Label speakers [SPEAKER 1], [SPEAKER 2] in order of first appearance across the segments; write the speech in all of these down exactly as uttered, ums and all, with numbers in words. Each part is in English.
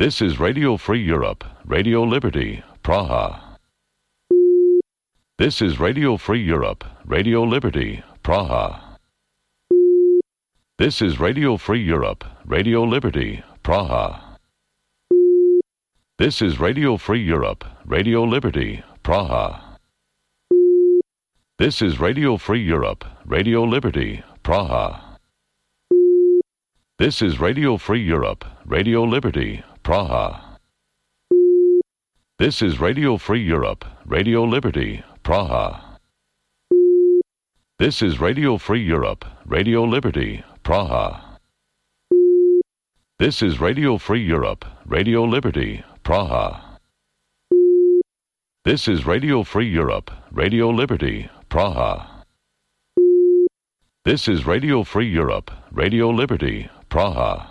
[SPEAKER 1] This is Radio Free Europe, Radio Liberty, Praha. This is Radio Free Europe, Radio Liberty, Praha. This is Radio Free Europe, Radio Liberty, Praha. This is Radio Free Europe, Radio Liberty, Praha. This is Radio Free Europe, Radio Liberty, Praha. This is Radio Free Europe, Radio Liberty, Praha. This is Radio Free Europe, Radio Liberty, Praha. This is Radio Free Europe, Radio Liberty, Praha. This is Radio Free Europe, Radio Liberty, Praha. This is Radio Free Europe, Radio Liberty, Praha. This is Radio Free Europe, Radio Liberty, Praha.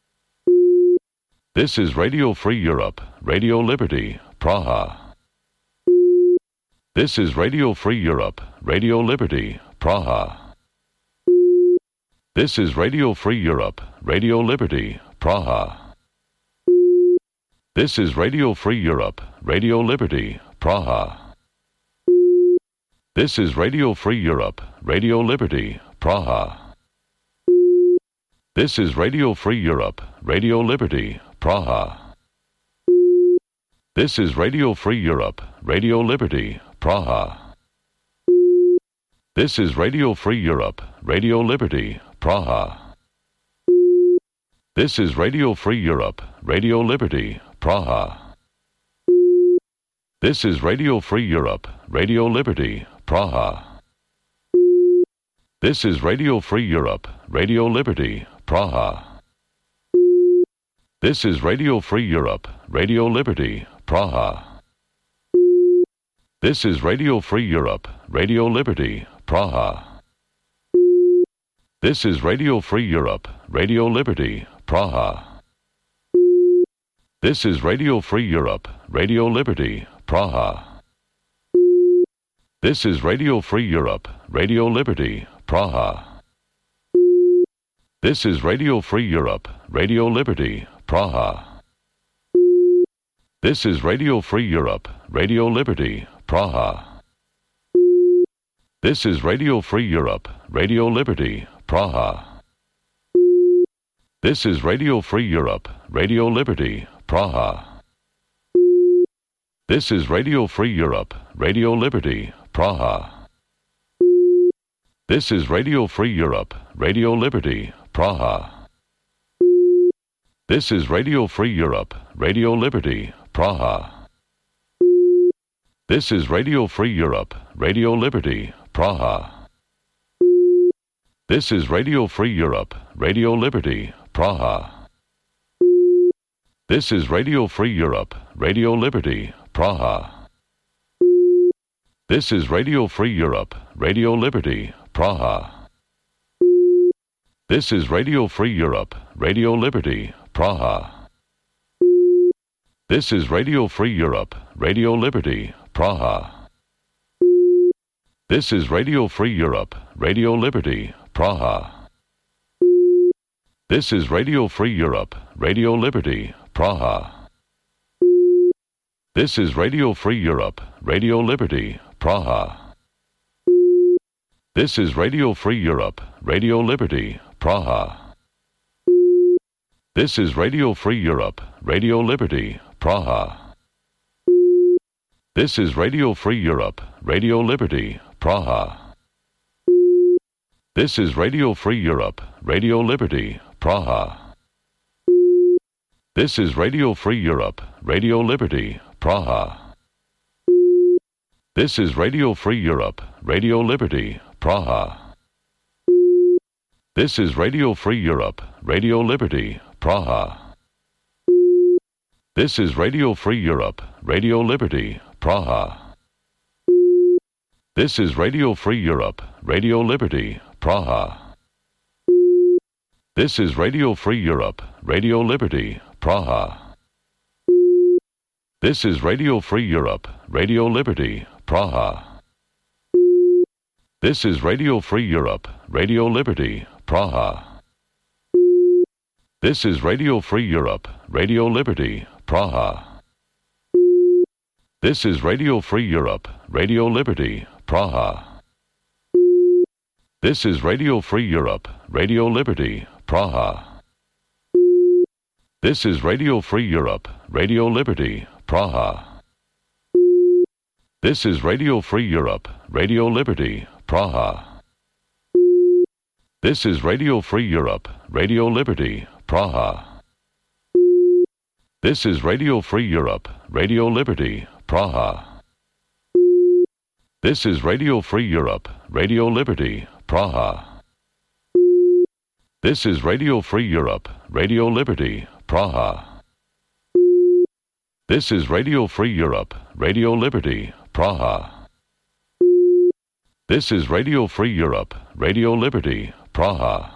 [SPEAKER 1] This is Radio Free Europe, Radio Liberty, Praha. This is Radio Free Europe, Radio Liberty, Praha. This is Radio Free Europe, Radio Liberty, Praha. This is Radio Free Europe, Radio Liberty, Praha. This is Radio Free Europe, Radio Liberty, Praha. This is Radio Free Europe, Radio Liberty, Praha. This is Radio Free Europe, Radio Liberty, Praha. This is Radio Free Europe, Radio Liberty, Praha. This is Radio Free Europe, Radio Liberty, Praha. This is Radio Free Europe, Radio Liberty, Praha. This is Radio Free Europe, Radio Liberty, Praha. This is Radio Free Europe, Radio Liberty, Praha. This is Radio Free Europe, Radio Liberty, Praha. This is Radio Free Europe, Radio Liberty, Praha. This is Radio Free Europe, Radio Liberty, Praha. This is Radio Free Europe, Radio Liberty, Praha. This is Radio Free Europe, Radio Liberty, Praha. This is Radio Free Europe, Radio Liberty, Praha. This is Radio Free Europe, Radio Liberty, Praha. This is Radio Free Europe, Radio Liberty, Praha. This is Radio Free Europe, Radio Liberty, Praha. This is Radio Free Europe, Radio Liberty, Praha. This is Radio Free Europe, Radio Liberty, Praha. This is Radio Free Europe, Radio Liberty, Praha. This is Radio Free Europe, Radio Liberty, Praha. This is Radio Free Europe, Radio Liberty, Praha. This is Radio Free Europe, Radio Liberty, Praha. This is Radio Free Europe, Radio Liberty, Praha. This is Radio Free Europe, Radio Liberty, Praha. This is Radio Free Europe, Radio Liberty, Praha. This is Radio Free Europe, Radio Liberty, Praha. This is Radio Free Europe, Radio Liberty, Praha. This is Radio Free Europe, Radio Liberty, Praha. This is Radio Free Europe, Radio Liberty, Praha. This is Radio Free Europe, Radio Liberty, Praha. This is Radio Free Europe, Radio Liberty, Praha. This is Radio Free Europe, Radio Liberty, Praha. This is Radio Free Europe, Radio Liberty, Praha. This is Radio Free Europe, Radio Liberty, Praha. This is Radio Free Europe, Radio Liberty, Praha. This is Radio Free Europe, Radio Liberty, Praha. This is Radio Free Europe, Radio Liberty, Praha. This is Radio Free Europe, Radio Liberty, Praha. This is Radio Free Europe, Radio Liberty, Praha. This is Radio Free Europe, Radio Liberty, Praha. This is Radio Free Europe, Radio Liberty, Praha. This is Radio Free Europe, Radio Liberty, Praha. This is Radio Free Europe, Radio Liberty, Praha. This is Radio Free Europe, Radio Liberty, Praha. This is Radio Free Europe, Radio Liberty, Praha. This is Radio Free Europe, Radio Liberty, Praha. This is Radio Free Europe, Radio Liberty, Praha. This is Radio Free Europe, Radio Liberty, Praha. This is Radio Free Europe, Radio Liberty, Praha. This is Radio Free Europe, Radio Liberty, Praha.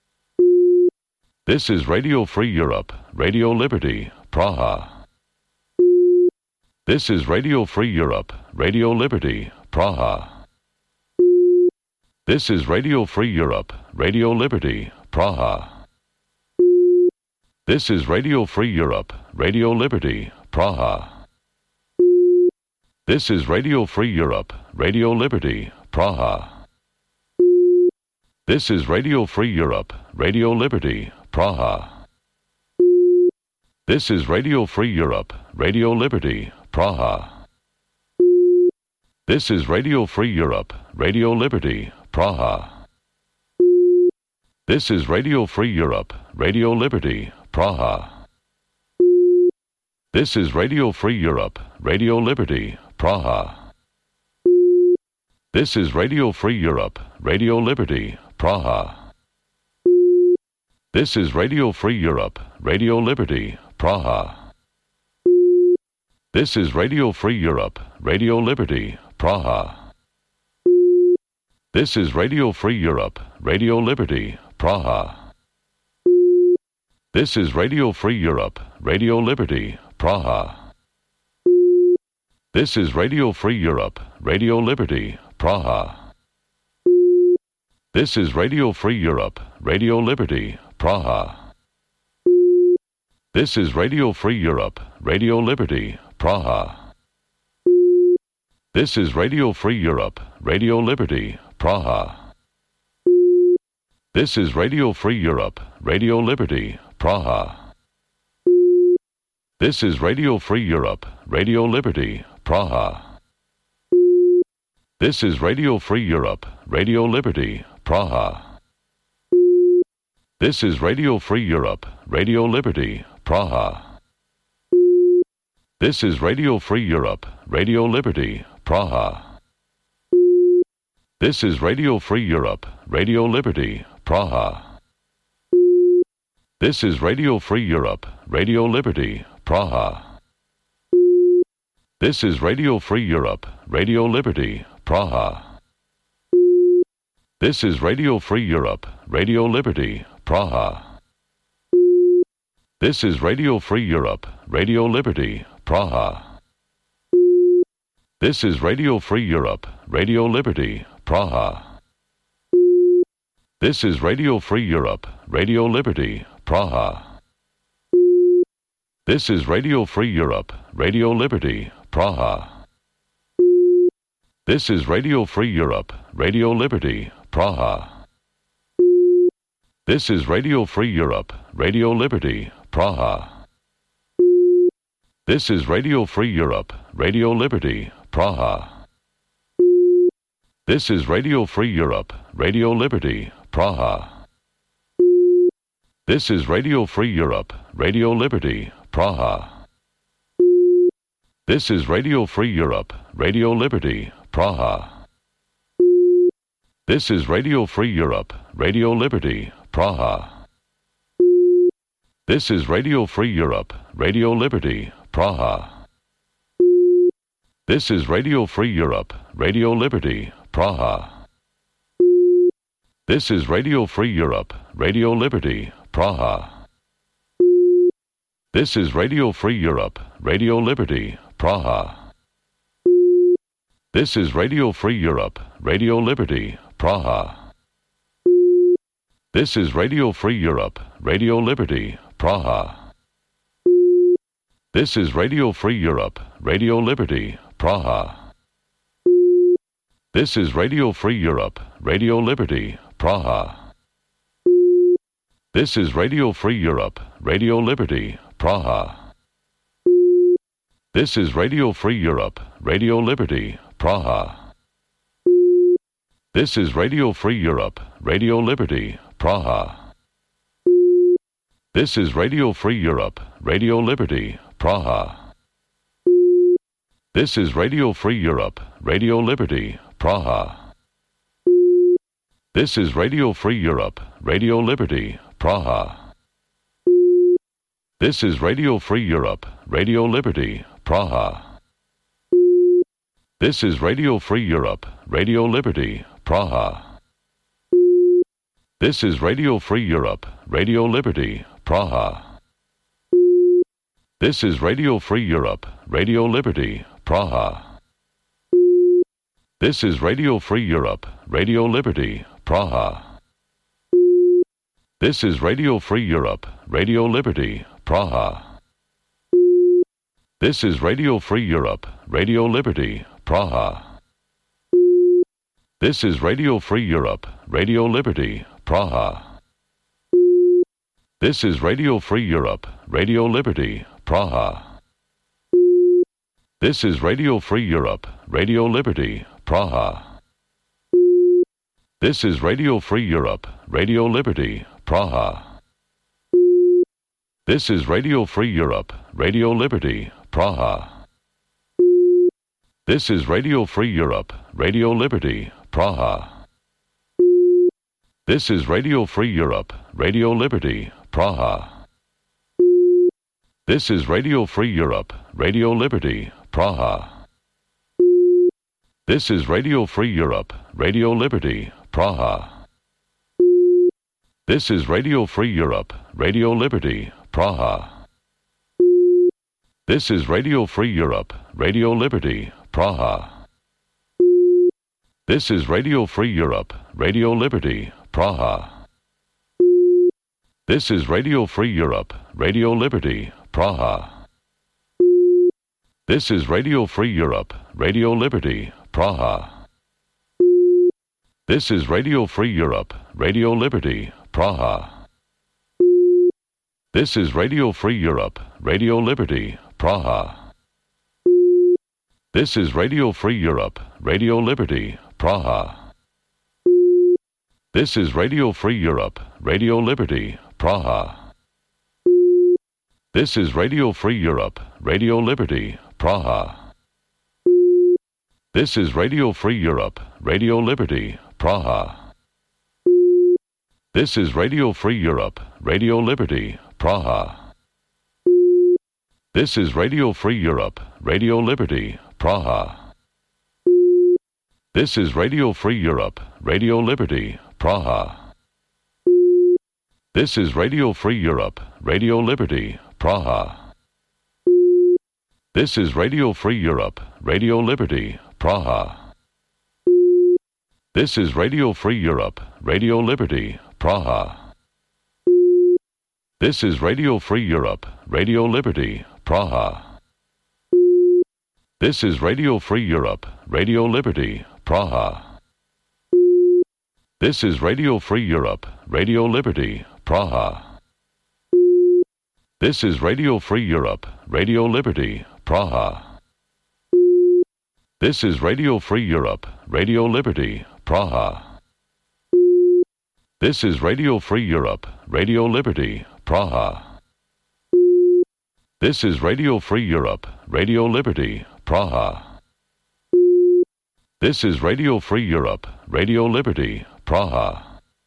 [SPEAKER 1] This is Radio Free Europe, Radio Liberty, Praha. This is Radio Free Europe, Radio Liberty, Praha. This is Radio Free Europe, Radio Liberty, Praha. This is Radio Free Europe, Radio Liberty, Praha. This is Radio Free Europe, Radio Liberty, Praha. This is Radio Free Europe, Radio Liberty, Praha. This is Radio Free Europe, Radio Liberty, Praha. This is Radio Free Europe, Radio Liberty, Praha. This is Radio Free Europe, Radio Liberty, Praha. This is Radio Free Europe, Radio Liberty, Praha. This is Radio Free Europe, Radio Liberty, Praha. This is Radio Free Europe, Radio Liberty, Praha. This is Radio Free Europe, Radio Liberty, Praha. This is Radio Free Europe, Radio Liberty, Praha. This is Radio Free Europe, Radio Liberty, Praha. This is Radio Free Europe, Radio Liberty, Praha. This is Radio Free Europe, Radio Liberty, Praha. This is Radio Free Europe, Radio Liberty, Praha. This is Radio Free Europe, Radio Liberty, Praha. This is Radio Free Europe, Radio Liberty, Praha. This is Radio Free Europe, Radio Liberty, Praha. This is Radio Free Europe, Radio Liberty, Praha. This is Radio Free Europe, Radio Liberty, Praha. This is Radio Free Europe, Radio Liberty, Praha. This is Radio Free Europe, Radio Liberty, Praha. This is Radio Free Europe, Radio Liberty, Praha. This is Radio Free Europe, Radio Liberty, Praha. This is Radio Free Europe, Radio Liberty, Praha. This is Radio Free Europe, Radio Liberty, Praha. This is Radio Free Europe, Radio Liberty, Praha. This is Radio Free Europe, Radio Liberty, Praha. This is Radio Free Europe, Radio Liberty, Praha. This is Radio Free Europe, Radio Liberty, Praha. This is Radio Free Europe, Radio Liberty, Praha. This is Radio Free Europe, Radio Liberty, Praha. This is Radio Free Europe, Radio Liberty, Praha. This is Radio Free Europe, Radio Liberty, Praha. This is Radio Free Europe, Radio Liberty, Praha. This is Radio Free Europe, Radio Liberty, Praha. This is Radio Free Europe, Radio Liberty, Praha. This is Radio Free Europe, Radio Liberty, Praha. This is Radio Free Europe, Radio Liberty, Praha. This is Radio Free Europe, Radio Liberty, Praha. This is Radio Free Europe, Radio Liberty, Praha. This is Radio Free Europe, Radio Liberty, Praha. This is Radio Free Europe, Radio Liberty, Praha. This is Radio Free Europe, Radio Liberty, Praha. This is Radio Free Europe, Radio Liberty, Praha. This is Radio Free Europe, Radio Liberty, Praha. This is Radio Free Europe, Radio Liberty, Praha. This is Radio Free Europe, Radio Liberty, Praha. This is Radio Free Europe, Radio Liberty, Praha. This is Radio Free Europe, Radio Liberty, Praha. This is Radio Free Europe, Radio Liberty, Praha. This is Radio Free Europe, Radio Liberty, Praha. This is Radio Free Europe, Radio Liberty, Praha. This is Radio Free Europe, Radio Liberty, Praha. This is Radio Free Europe, Radio Liberty, Praha. This is Radio Free Europe, Radio Liberty, Praha. This is Radio Free Europe, Radio Liberty, Praha. This is Radio Free Europe, Radio Liberty, Praha. This is Radio Free Europe, Radio Liberty, Praha. This is Radio Free Europe, Radio Liberty, Praha. This is Radio Free Europe, Radio Liberty, Praha. This is Radio Free Europe, Radio Liberty, Praha. This is Radio Free Europe, Radio Liberty, Praha. This is Radio Free Europe, Radio Liberty, Praha. This is Radio Free Europe, Radio Liberty, Praha. This is Radio Free Europe, Radio Liberty, Praha. This is Radio Free Europe, Radio Liberty, Praha. This is Radio Free Europe, Radio Liberty, Praha. This is Radio Free Europe, Radio Liberty, Praha. This is Radio Free Europe, Radio Liberty, Praha. This is Radio Free Europe, Radio Liberty, Praha. This is Radio Free Europe, Radio Liberty, Praha. This is Radio Free Europe, Radio Liberty, Praha. This is Radio Free Europe, Radio Liberty, Praha. This is Radio Free Europe, Radio Liberty, Praha. This is Radio Free Europe, Radio Liberty, Praha. This is Radio Free Europe, Radio Liberty, Praha. This is Radio Free Europe, Radio Liberty, Praha. This is Radio Free Europe, Radio Liberty, Praha. This is Radio Free Europe, Radio Liberty, Praha. This is Radio Free Europe, Radio Liberty, Praha. This is Radio Free Europe, Radio Liberty, Praha. This is Radio Free Europe, Radio Liberty, Praha. This is Radio Free Europe, Radio Liberty, Praha. This is Radio Free Europe, Radio Liberty, Praha. This is Radio Free Europe, Radio Liberty, Praha. This is Radio Free Europe, Radio Liberty, Praha. This is Radio Free Europe, Radio Liberty, Praha. This is Radio Free Europe, Radio Liberty, Praha. This is Radio Free Europe, Radio Liberty, Praha. This is Radio Free Europe, Radio Liberty, Praha.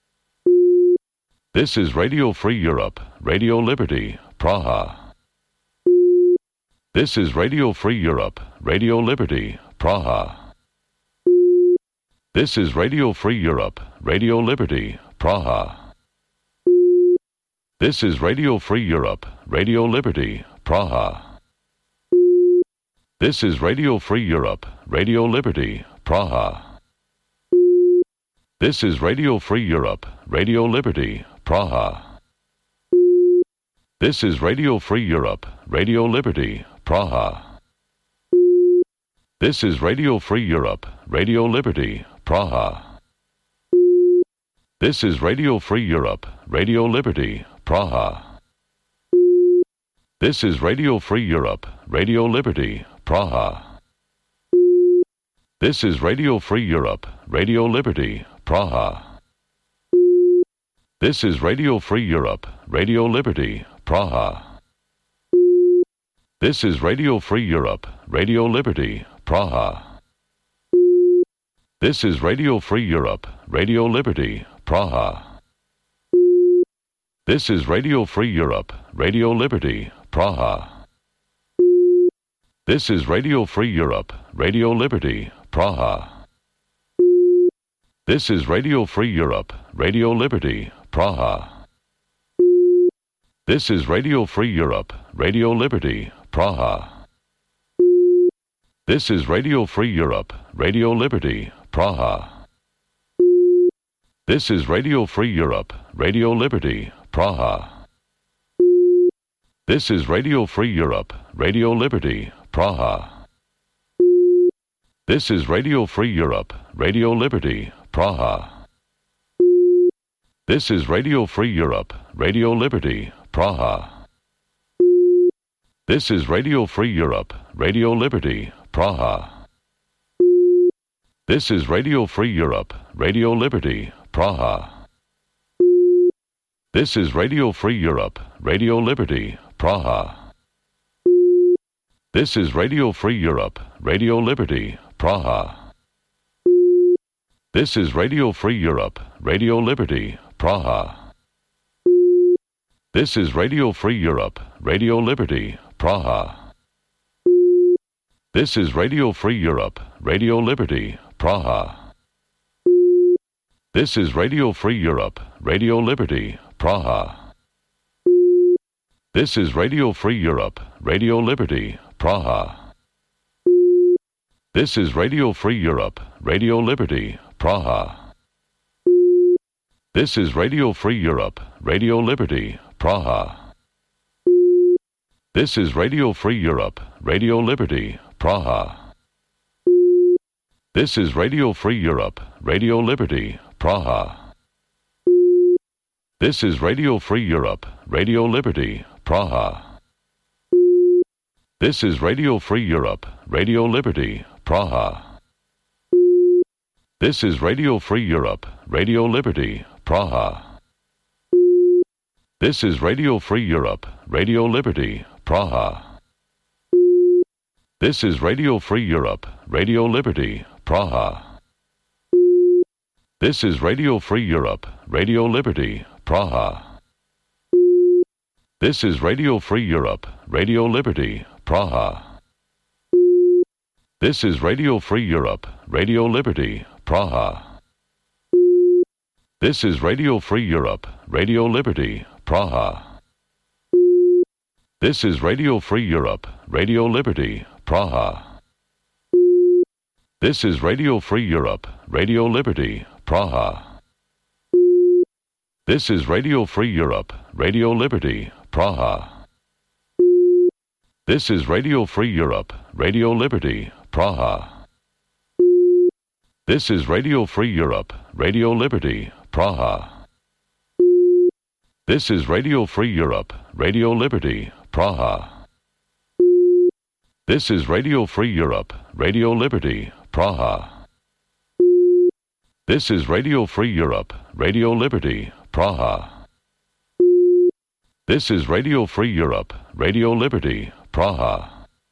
[SPEAKER 1] This is Radio Free Europe, Radio Liberty, Praha. This is Radio Free Europe, Radio Liberty, Praha. This is Radio Free Europe, Radio Liberty, Praha. This is Radio Free Europe, Radio Liberty, Praha. This is Radio Free Europe, Radio Liberty, Praha. This is Radio Free Europe, Radio Liberty, Praha. This is Radio Free Europe, Radio Liberty, Praha. This is Radio Free Europe, Radio Liberty, Praha. This is Radio Free Europe, Radio Liberty, Praha. This is Radio Free Europe, Radio Liberty, Praha. This is Radio Free Europe, Radio Liberty, Praha. This is Radio Free Europe, Radio Liberty, Praha. This is Radio Free Europe, Radio Liberty, Praha. This is Radio Free Europe, Radio Liberty, Praha. This is Radio Free Europe, Radio Liberty, Praha. This is Radio Free Europe, Radio Liberty, Praha. This is Radio Free Europe, Radio Liberty, Praha. This is Radio Free Europe, Radio Liberty, Praha. This is Radio Free Europe, Radio Liberty, Praha. This is Radio Free Europe, Radio Liberty, Praha. This is Radio Free Europe, Radio Liberty, Praha. This is Radio Free Europe, Radio Liberty, Praha. This is Radio Free Europe, Radio Liberty, Praha. This is Radio Free Europe, Radio Liberty, Praha. This is Radio Free Europe, Radio Liberty, Praha. This is Radio Free Europe, Radio Liberty, Praha. This is Radio Free Europe, Radio Liberty, Praha. This is Radio Free Europe, Radio Liberty, Praha. This is Radio Free Europe, Radio Liberty, Praha. This is Radio Free Europe, Radio Liberty, Praha. This is Radio Free Europe, Radio Liberty, Praha. This is Radio Free Europe, Radio Liberty, Praha. This is Radio Free Europe, Radio Liberty, Praha. This is Radio Free Europe, Radio Liberty, Praha. This is Radio Free Europe, Radio Liberty, Praha. This is Radio Free Europe, Radio Liberty, Praha. This is Radio Free Europe, Radio Liberty, Praha. This is Radio Free Europe, Radio Liberty, Praha. This is Radio Free Europe, Radio Liberty, Praha. This is Radio Free Europe, Radio Liberty, Praha. This is Radio Free Europe, Radio Liberty, Praha. This is Radio Free Europe, Radio Liberty, Praha. This is Radio Free Europe, Radio Liberty, Praha. This is Radio Free Europe, Radio Liberty, Praha. This is Radio Free Europe, Radio Liberty, Praha. This is Radio Free Europe, Radio Liberty, Praha. This is Radio Free Europe, Radio Liberty, Praha. This is Radio Free Europe, Radio Liberty, Praha. This is Radio Free Europe, Radio Liberty, Praha. This is Radio Free Europe, Radio Liberty, Praha. This is Radio Free Europe, Radio Liberty, Praha. This is Radio Free Europe, Radio Liberty, Praha. This is Radio Free Europe, Radio Liberty, Praha. This is Radio Free Europe, Radio Liberty, Praha.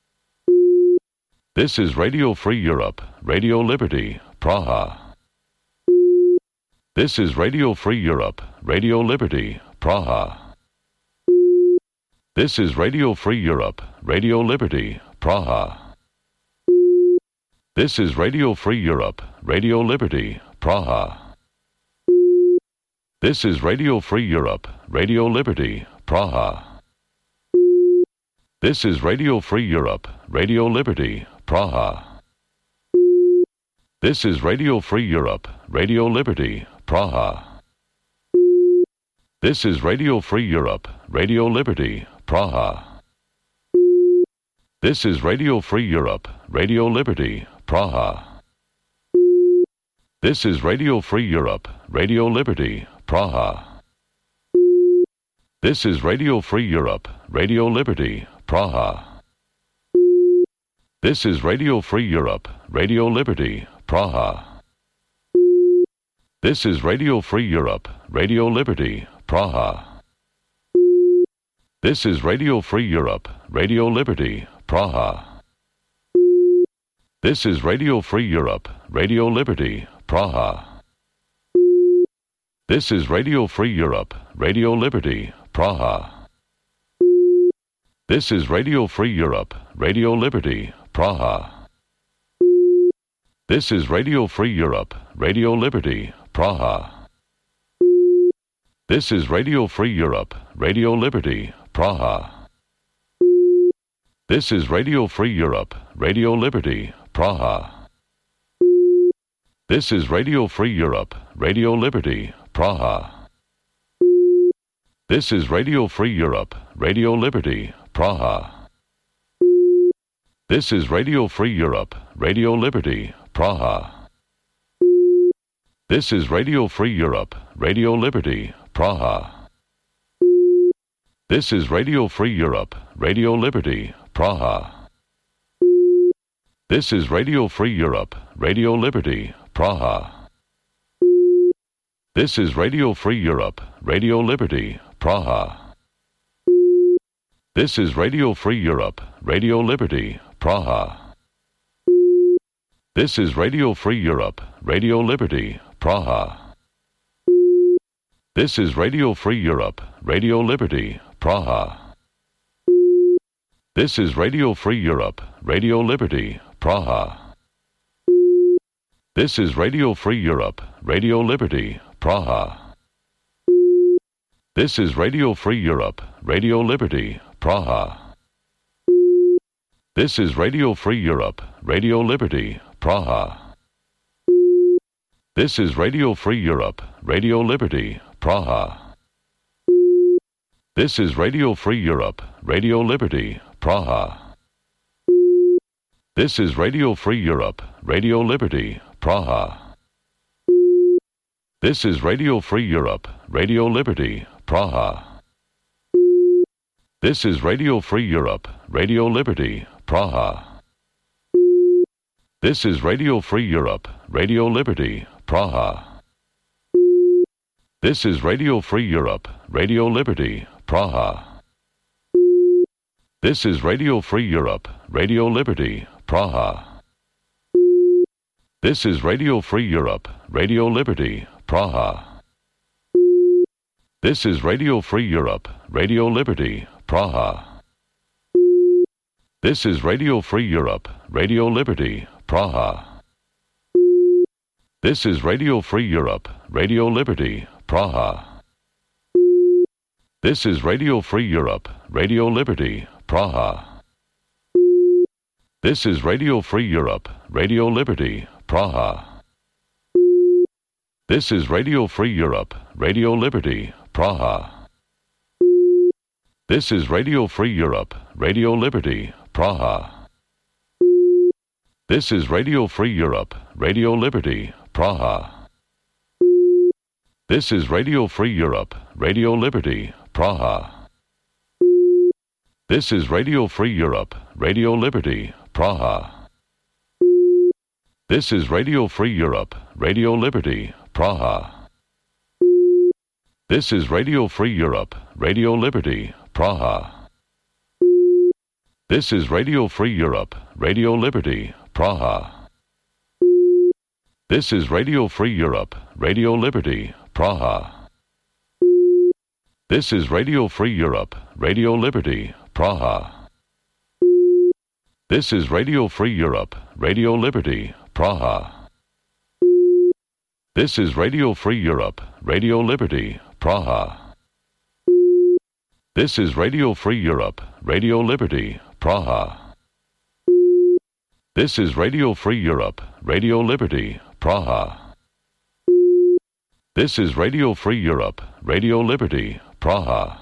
[SPEAKER 1] This is Radio Free Europe, Radio Liberty, Praha. This is Radio Free Europe, Radio Liberty, Praha. This is Radio Free Europe, Radio Liberty, Praha. This is Radio Free Europe, Radio Liberty, Praha. This is Radio Free Europe, Radio Liberty, Praha. This is Radio Free Europe, Radio Liberty, Praha. This is Radio Free Europe, Radio Liberty, Praha. This is Radio Free Europe, Radio Liberty, Praha. This is Radio Free Europe, Radio Liberty, Praha. This is Radio Free Europe, Radio Liberty, Praha. This is Radio Free Europe, Radio Liberty, Praha. This is Radio Free Europe, Radio Liberty, Praha. This is Radio Free Europe, Radio Liberty, Praha. This is Radio Free Europe, Radio Liberty, Praha. This is Radio Free Europe, Radio Liberty, Praha. This is Radio Free Europe, Radio Liberty, Praha. This is Radio Free Europe, Radio Liberty, Praha. This is Radio Free Europe, Radio Liberty, Praha. This is Radio Free Europe, Radio Liberty, Praha. This is Radio Free Europe, Radio Liberty, Praha. This is Radio Free Europe, Radio Liberty, Praha. This is Radio Free Europe, Radio Liberty, Praha. This is Radio Free Europe, Radio Liberty, Praha. This is Radio Free Europe, Radio Liberty, Praha. This is Radio Free Europe, Radio Liberty, Praha. This is Radio Free Europe, Radio Liberty, Praha. This is Radio Free Europe, Radio Liberty, Praha. This is Radio Free Europe, Radio Liberty, Praha. This is Radio Free Europe, Radio Liberty, Praha. This is Radio Free Europe, Radio Liberty, Praha. This is Radio Free Europe, Radio Liberty, Praha. This is Radio Free Europe, Radio Liberty, Praha. This is Radio Free Europe, Radio Liberty, Praha. This is Radio Free Europe, Radio Liberty, Praha. This is Radio Free Europe, Radio Liberty, Praha. This is Radio Free Europe, Radio Liberty, Praha. This is Radio Free Europe, Radio Liberty, Praha. This is Radio Free Europe, Radio Liberty, Praha. This is Radio Free Europe, Radio Liberty, Praha. This is Radio Free Europe, Radio Liberty, Praha. This is Radio Free Europe, Radio Liberty, Praha. This is Radio Free Europe, Radio Liberty, Praha. This is Radio Free Europe, Radio Liberty, Praha. This is Radio Free Europe, Radio Liberty, Praha. This is Radio Free Europe, Radio Liberty, Praha. This is Radio Free Europe, Radio Liberty, Praha. This is Radio Free Europe, Radio Liberty, Praha. This is Radio Free Europe, Radio Liberty, Praha. This is Radio Free Europe, Radio Liberty, Praha. This is Radio Free Europe, Radio Liberty, Praha. This is Radio Free Europe, Radio Liberty, Praha. This is Radio Free Europe, Radio Liberty, Praha. This is Radio Free Europe, Radio Liberty, Praha. This is Radio Free Europe, Radio Liberty, Praha. This is Radio Free Europe, Radio Liberty, Praha. This is Radio Free Europe, Radio Liberty, Praha. This is Radio Free Europe, Radio Liberty, Praha. This is Radio Free Europe, Radio Liberty, Praha. This is Radio Free Europe, Radio Liberty, Praha. This is Radio Free Europe, Radio Liberty, Praha. This is Radio Free Europe, Radio Liberty, Praha. This is Radio Free Europe, Radio Liberty, Praha. This is Radio Free Europe, Radio Liberty, Praha.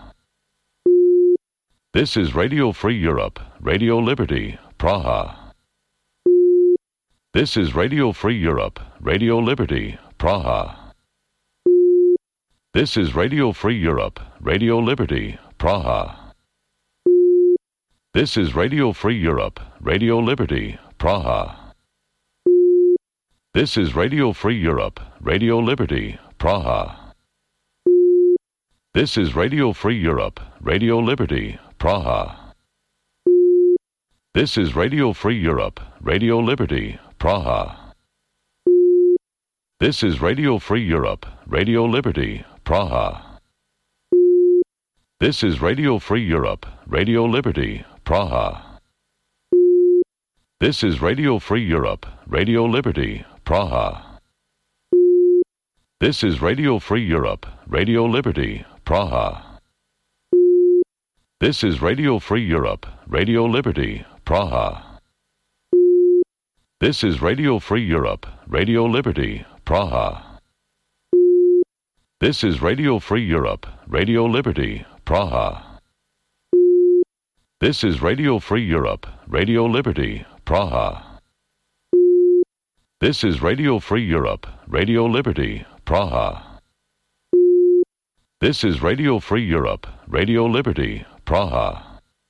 [SPEAKER 1] This is Radio Free Europe, Radio Liberty, Praha. This is Radio Free Europe, Radio Liberty, Praha. This is Radio Free Europe, Radio Liberty, Praha. This is Radio Free Europe, Radio Liberty, Praha. This is Radio Free Europe, Radio Liberty, Praha. This is Radio Free Europe, Radio Liberty, Praha. This is Radio Free Europe, Radio Liberty, Praha. This is Radio Free Europe, Radio Liberty, Praha. This is Radio Free Europe, Radio Liberty, Praha. This is Radio Free Europe, Radio Liberty, Praha. This is Radio Free Europe, Radio Liberty, Praha. This is Radio Free Europe, Radio Liberty, Praha. This is Radio Free Europe, Radio Liberty, Praha. This is Radio Free Europe, Radio Liberty, Praha. This is Radio Free Europe, Radio Liberty, Praha. This is Radio Free Europe, Radio Liberty, Praha. This is Radio Free Europe, Radio Liberty, Praha.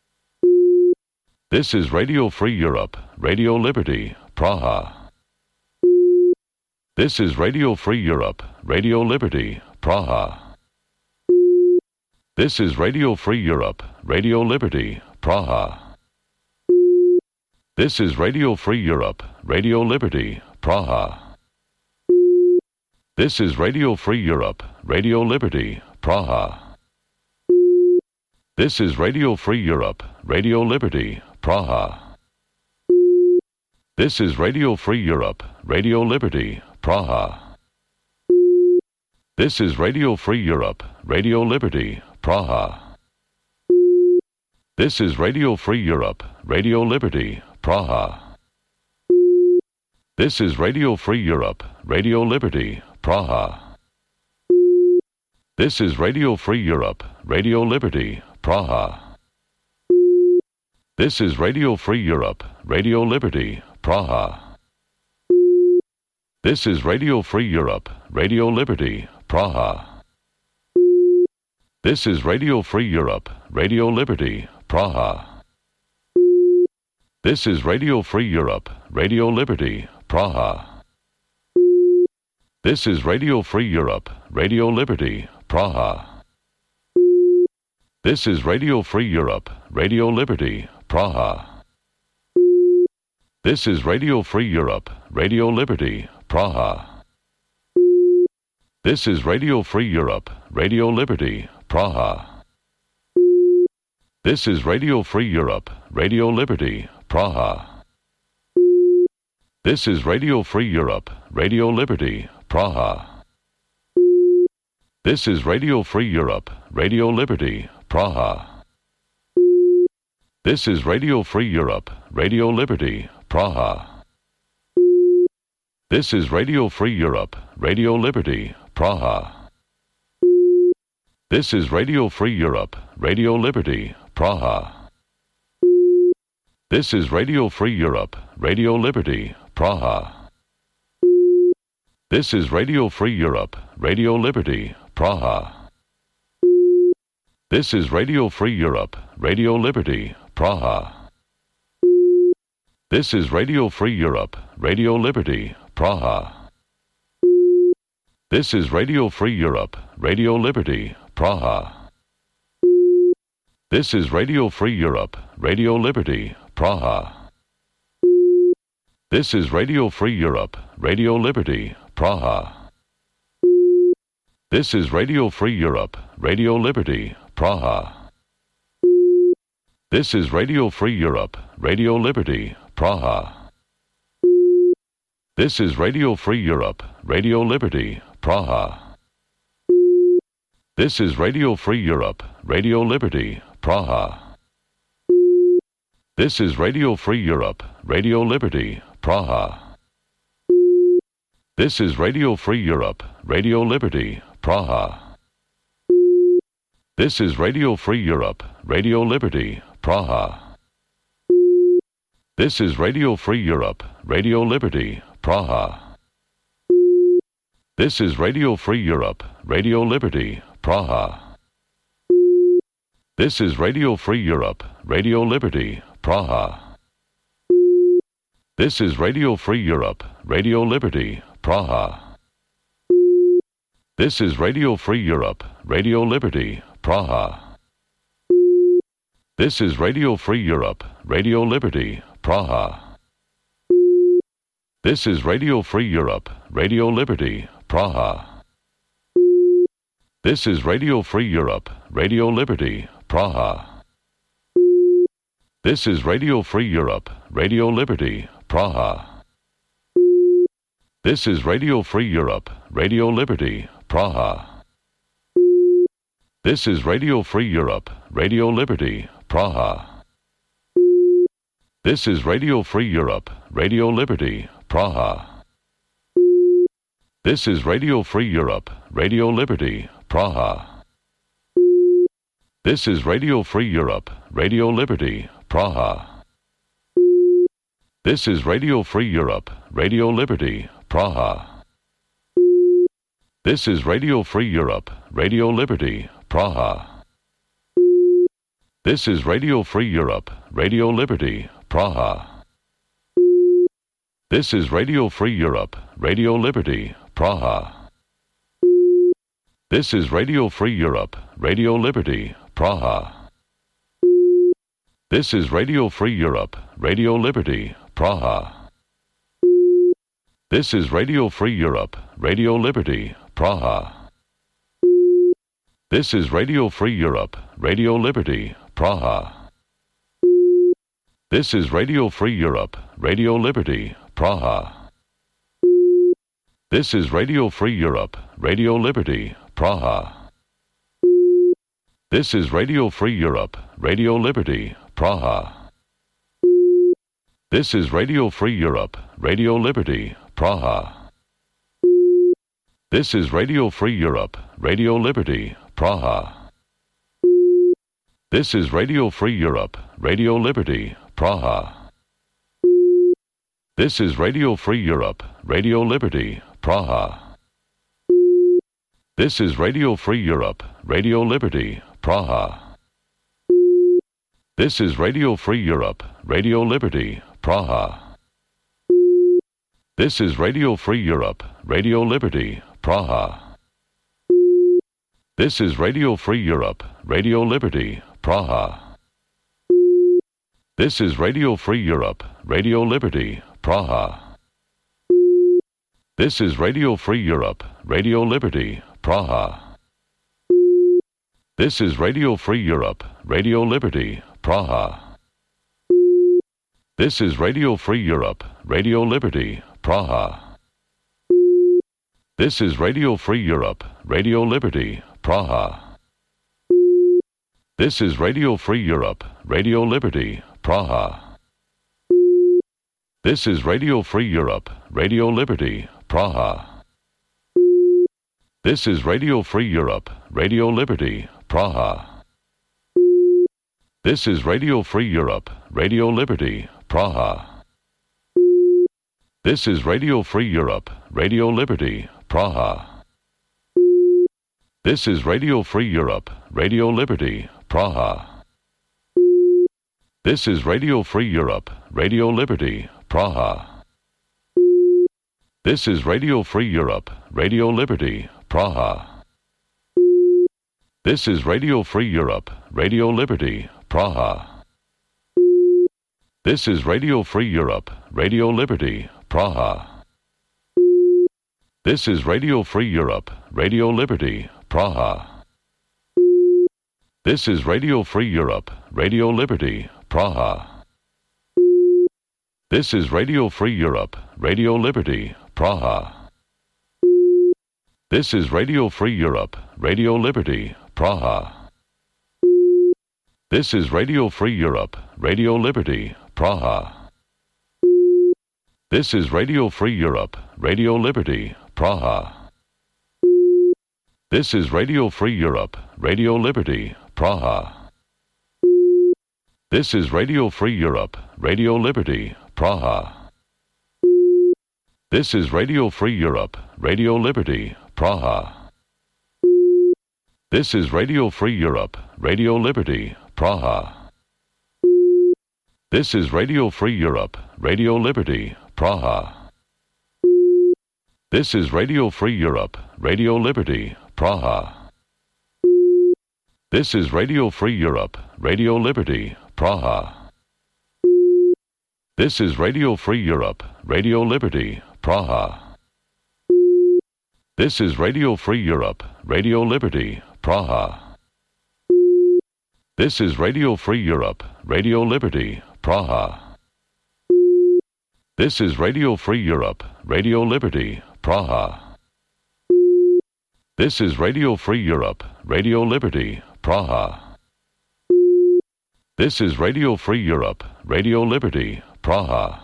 [SPEAKER 1] This is Radio Free Europe, Radio Liberty, Praha. This is Radio Free Europe, Radio Liberty, Praha. This is Radio Free Europe, Radio Liberty, Praha. This is Radio Free Europe, Radio Liberty, Praha. This is Radio Free Europe, Radio Liberty, Praha. This is Radio Free Europe, Radio Liberty, Praha. This is Radio Free Europe, Radio Liberty, Praha. This is Radio Free Europe, Radio Liberty, Praha. This is Radio Free Europe, Radio Liberty, Praha. This is Radio Free Europe, Radio Liberty, Praha. This is Radio Free Europe, Radio Liberty, Praha. This is Radio Free Europe, Radio Liberty, Praha. This is Radio Free Europe, Radio Liberty, Praha. This is Radio Free Europe, Radio Liberty, Praha. This is Radio Free Europe, Radio Liberty, Praha. This is Radio Free Europe, Radio Liberty, Praha. This is Radio Free Europe, Radio Liberty, Praha. This is Radio Free Europe, Radio Liberty, Praha. This is Radio Free Europe, Radio Liberty, Praha. This is Radio Free Europe, Radio Liberty, Praha. This is Radio Free Europe, Radio Liberty, Praha. This is Radio Free Europe, Radio Liberty, Praha. This is Radio Free Europe, Radio Liberty, Praha. This is Radio Free Europe, Radio Liberty, Praha. This is Radio Free Europe, Radio Liberty, Praha. This is Radio Free Europe, Radio Liberty, Praha. This is Radio Free Europe, Radio Liberty, Praha. This is Radio Free Europe, Radio Liberty, Praha. This is Radio Free Europe, Radio Liberty, Praha. This is Radio Free Europe, Radio Liberty, Praha. This is Radio Free Europe, Radio Liberty, Praha. This is Radio Free Europe, Radio Liberty, Praha. This is Radio Free Europe, Radio Liberty, Praha. This is Radio Free Europe, Radio Liberty, Praha. This is Radio Free Europe, Radio Liberty, Praha. This is Radio Free Europe, Radio Liberty, Praha. This is Radio Free Europe, Radio Liberty, Praha. This is Radio Free Europe, Radio Liberty, Praha. This is Radio Free Europe, Radio Liberty, Praha. This is Radio Free Europe, Radio Liberty, Praha. This is Radio Free Europe, Radio Liberty, Praha. This is Radio Free Europe, Radio Liberty, Praha. This is Radio Free Europe, Radio Liberty, Praha. This is Radio Free Europe, Radio Liberty, Praha. This is Radio Free Europe, Radio Liberty, Praha. This is Radio Free Europe, Radio Liberty, Praha. This is Radio Free Europe, Radio Liberty, Praha. This is Radio Free Europe, Radio Liberty, Praha. This is Radio Free Europe, Radio Liberty, Praha. This is Radio Free Europe, Radio Liberty, Praha. This is Radio Free Europe, Radio Liberty, Praha. This is Radio Free Europe, Radio Liberty, Praha. This is Radio Free Europe, Radio Liberty, Praha. This is Radio Free Europe, Radio Liberty, Praha. This is Radio Free Europe, Radio Liberty, Praha. This is Radio Free Europe, Radio Liberty, Praha. This is Radio Free Europe, Radio Liberty, Praha. This is Radio Free Europe, Radio Liberty, Praha. This is Radio Free Europe, Radio Liberty, Praha. This is Radio Free Europe, Radio Liberty, Praha. This is Radio Free Europe, Radio Liberty, Praha. This is Radio Free Europe, Radio Liberty, Praha. This is Radio Free Europe, Radio Liberty, Praha. This is Radio Free Europe, Radio Liberty, Praha. This is Radio Free Europe, Radio Liberty, Praha. This is Radio Free Europe, Radio Liberty, Praha. This is Radio Free Europe, Radio Liberty, Praha. This is Radio Free Europe, Radio Liberty, Praha. This is Radio Free Europe, Radio Liberty, Praha. This is Radio Free Europe, Radio Liberty, Praha. This is Radio Free Europe, Radio Liberty, Praha. This is Radio Free Europe, Radio Liberty, Praha. This is Radio Free Europe, Radio Liberty, Praha. This is Radio Free Europe, Radio Liberty, Praha. This is Radio Free Europe, Radio Liberty, Praha. This is Radio Free Europe, Radio Liberty, Praha. This is Radio Free Europe, Radio Liberty, Praha. This is Radio Free Europe, Radio Liberty, Praha. This is Radio Free Europe, Radio Liberty, Praha. This is Radio Free Europe, Radio Liberty, Praha. This is Radio Free Europe, Radio Liberty, Praha. This is Radio Free Europe, Radio Liberty, Praha. This is Radio Free Europe, Radio Liberty, Praha. This is Radio Free Europe, Radio Liberty, Praha. This is Radio Free Europe, Radio Liberty, Praha. This is Radio Free Europe, Radio Liberty, Praha. This is Radio Free Europe, Radio Liberty, Praha. This is Radio Free Europe, Radio Liberty, Praha. This is Radio Free Europe, Radio Liberty, Praha. This is Radio Free Europe, Radio Liberty, Praha. This is Radio Free Europe, Radio Liberty, Praha. This is Radio Free Europe, Radio Liberty, Praha. This is Radio Free Europe, Radio Liberty, Praha. This is Radio Free Europe, Radio Liberty, Praha. This is Radio Free Europe, Radio Liberty, Praha. This is Radio Free Europe, Radio Liberty, Praha. This is Radio Free Europe, Radio Liberty, Praha. This is Radio Free Europe, Radio Liberty, Praha. This is Radio Free Europe, Radio Liberty, Praha. This is Radio Free Europe, Radio Liberty, Praha. This is Radio Free Europe, Radio Liberty, Praha. This is Radio Free Europe, Radio Liberty, Praha. This is Radio Free Europe, Radio Liberty, Praha. This is Radio Free Europe, Radio Liberty, Praha. This is Radio Free Europe, Radio Liberty, Praha. This is Radio Free Europe, Radio Liberty, Praha.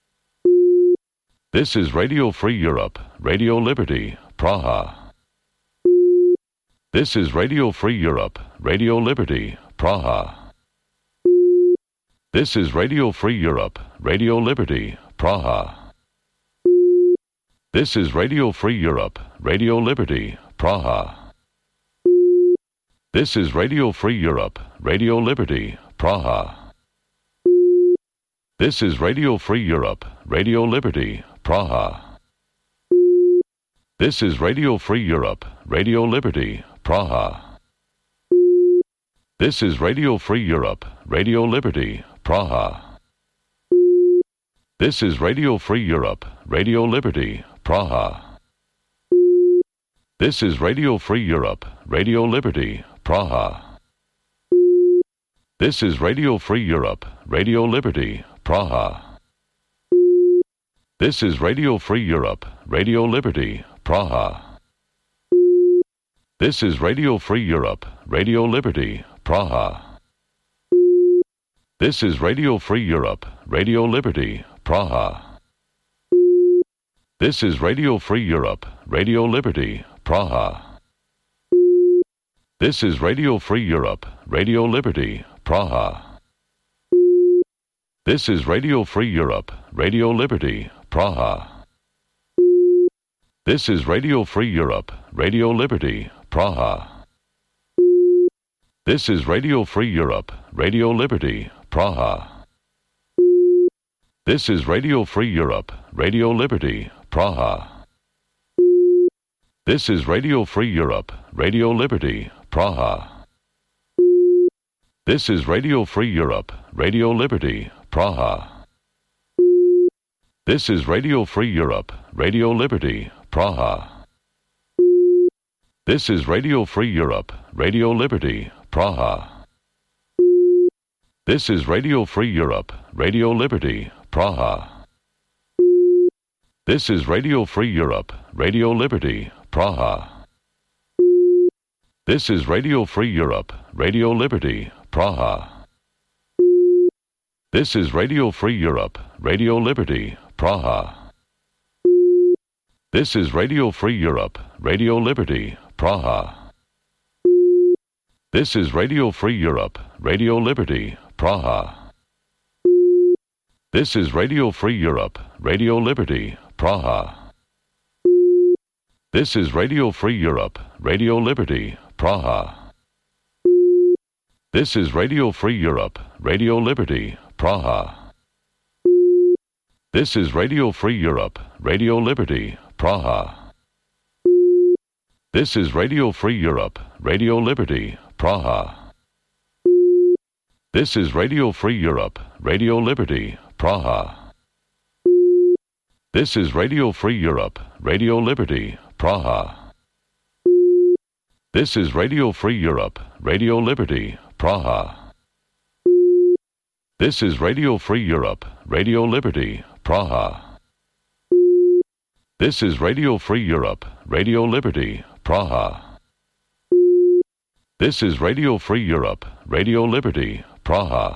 [SPEAKER 1] This is Radio Free Europe, Radio Liberty, Praha. This is Radio Free Europe, Radio Liberty, Praha. This is Radio Free Europe, Radio Liberty, Praha. This is Radio Free Europe, Radio Liberty, Praha. This is Radio Free Europe, Radio Liberty, Praha. This is Radio Free Europe, Radio Liberty, Praha. This is Radio Free Europe, Radio Liberty, Praha. This is Radio Free Europe, Radio Liberty, Praha. This is Radio Free Europe, Radio Liberty, Praha. This is Radio Free Europe, Radio Liberty, Praha. This is Radio Free Europe, Radio Liberty, Praha. This is Radio Free Europe, Radio Liberty, Praha. This is Radio Free Europe, Radio Liberty, Praha. This is Radio Free Europe, Radio Liberty, Praha. This is Radio Free Europe, Radio Liberty, Praha. This is Radio Free Europe, Radio Liberty, Praha. This is Radio Free Europe, Radio Liberty, Praha. This is Radio Free Europe, Radio Liberty, Praha. This is Radio Free Europe, Radio Liberty, Praha. This is Radio Free Europe, Radio Liberty, Praha. This is Radio Free Europe, Radio Liberty, Praha. This is Radio Free Europe, Radio Liberty, Praha. This is Radio Free Europe, Radio Liberty, Praha. This is Radio Free Europe, Radio Liberty, Praha. This is Radio Free Europe, Radio Liberty, Praha. This is Radio Free Europe, Radio Liberty, Praha. This is Radio Free Europe, Radio Liberty, Praha. This is Radio Free Europe, Radio Liberty, Praha. This is Radio Free Europe, Radio Liberty, Praha. This is Radio Free Europe, Radio Liberty, Praha. This is Radio Free Europe, Radio Liberty, Praha. This is Radio Free Europe, Radio Liberty, Praha. This is Radio Free Europe, Radio Liberty, Praha. This is Radio Free Europe, Radio Liberty, Praha. This is Radio Free Europe, Radio Liberty, Praha. This is Radio Free Europe, Radio Liberty, Praha. This is Radio Free Europe, Radio Liberty, Praha. This is Radio Free Europe, Radio Liberty, Praha. This is Radio Free Europe, Radio Liberty, Praha. This is Radio Free Europe, Radio Liberty, Praha. This is Radio Free Europe, Radio Liberty, Praha.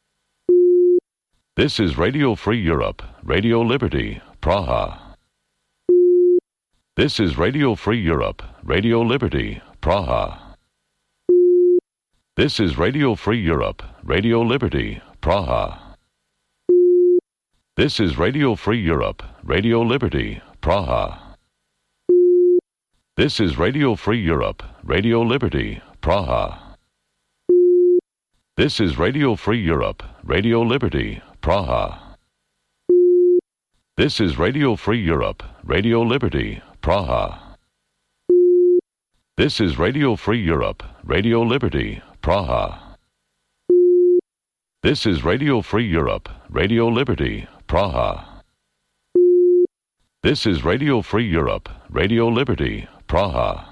[SPEAKER 1] This is Radio Free Europe, Radio Liberty, Praha. This is Radio Free Europe, Radio Liberty, Praha. This is Radio Free Europe, Radio Liberty, Praha. This is Radio Free Europe, Radio Liberty, Praha. This is Radio Free Europe, Radio Liberty, Praha. This is Radio Free Europe, Radio Liberty, Praha. This is Radio Free Europe, Radio Liberty, Praha. This is Radio Free Europe, Radio Liberty, Praha. This is Radio Free Europe, Radio Liberty, Praha. This is Radio Free Europe, Radio Liberty, Praha.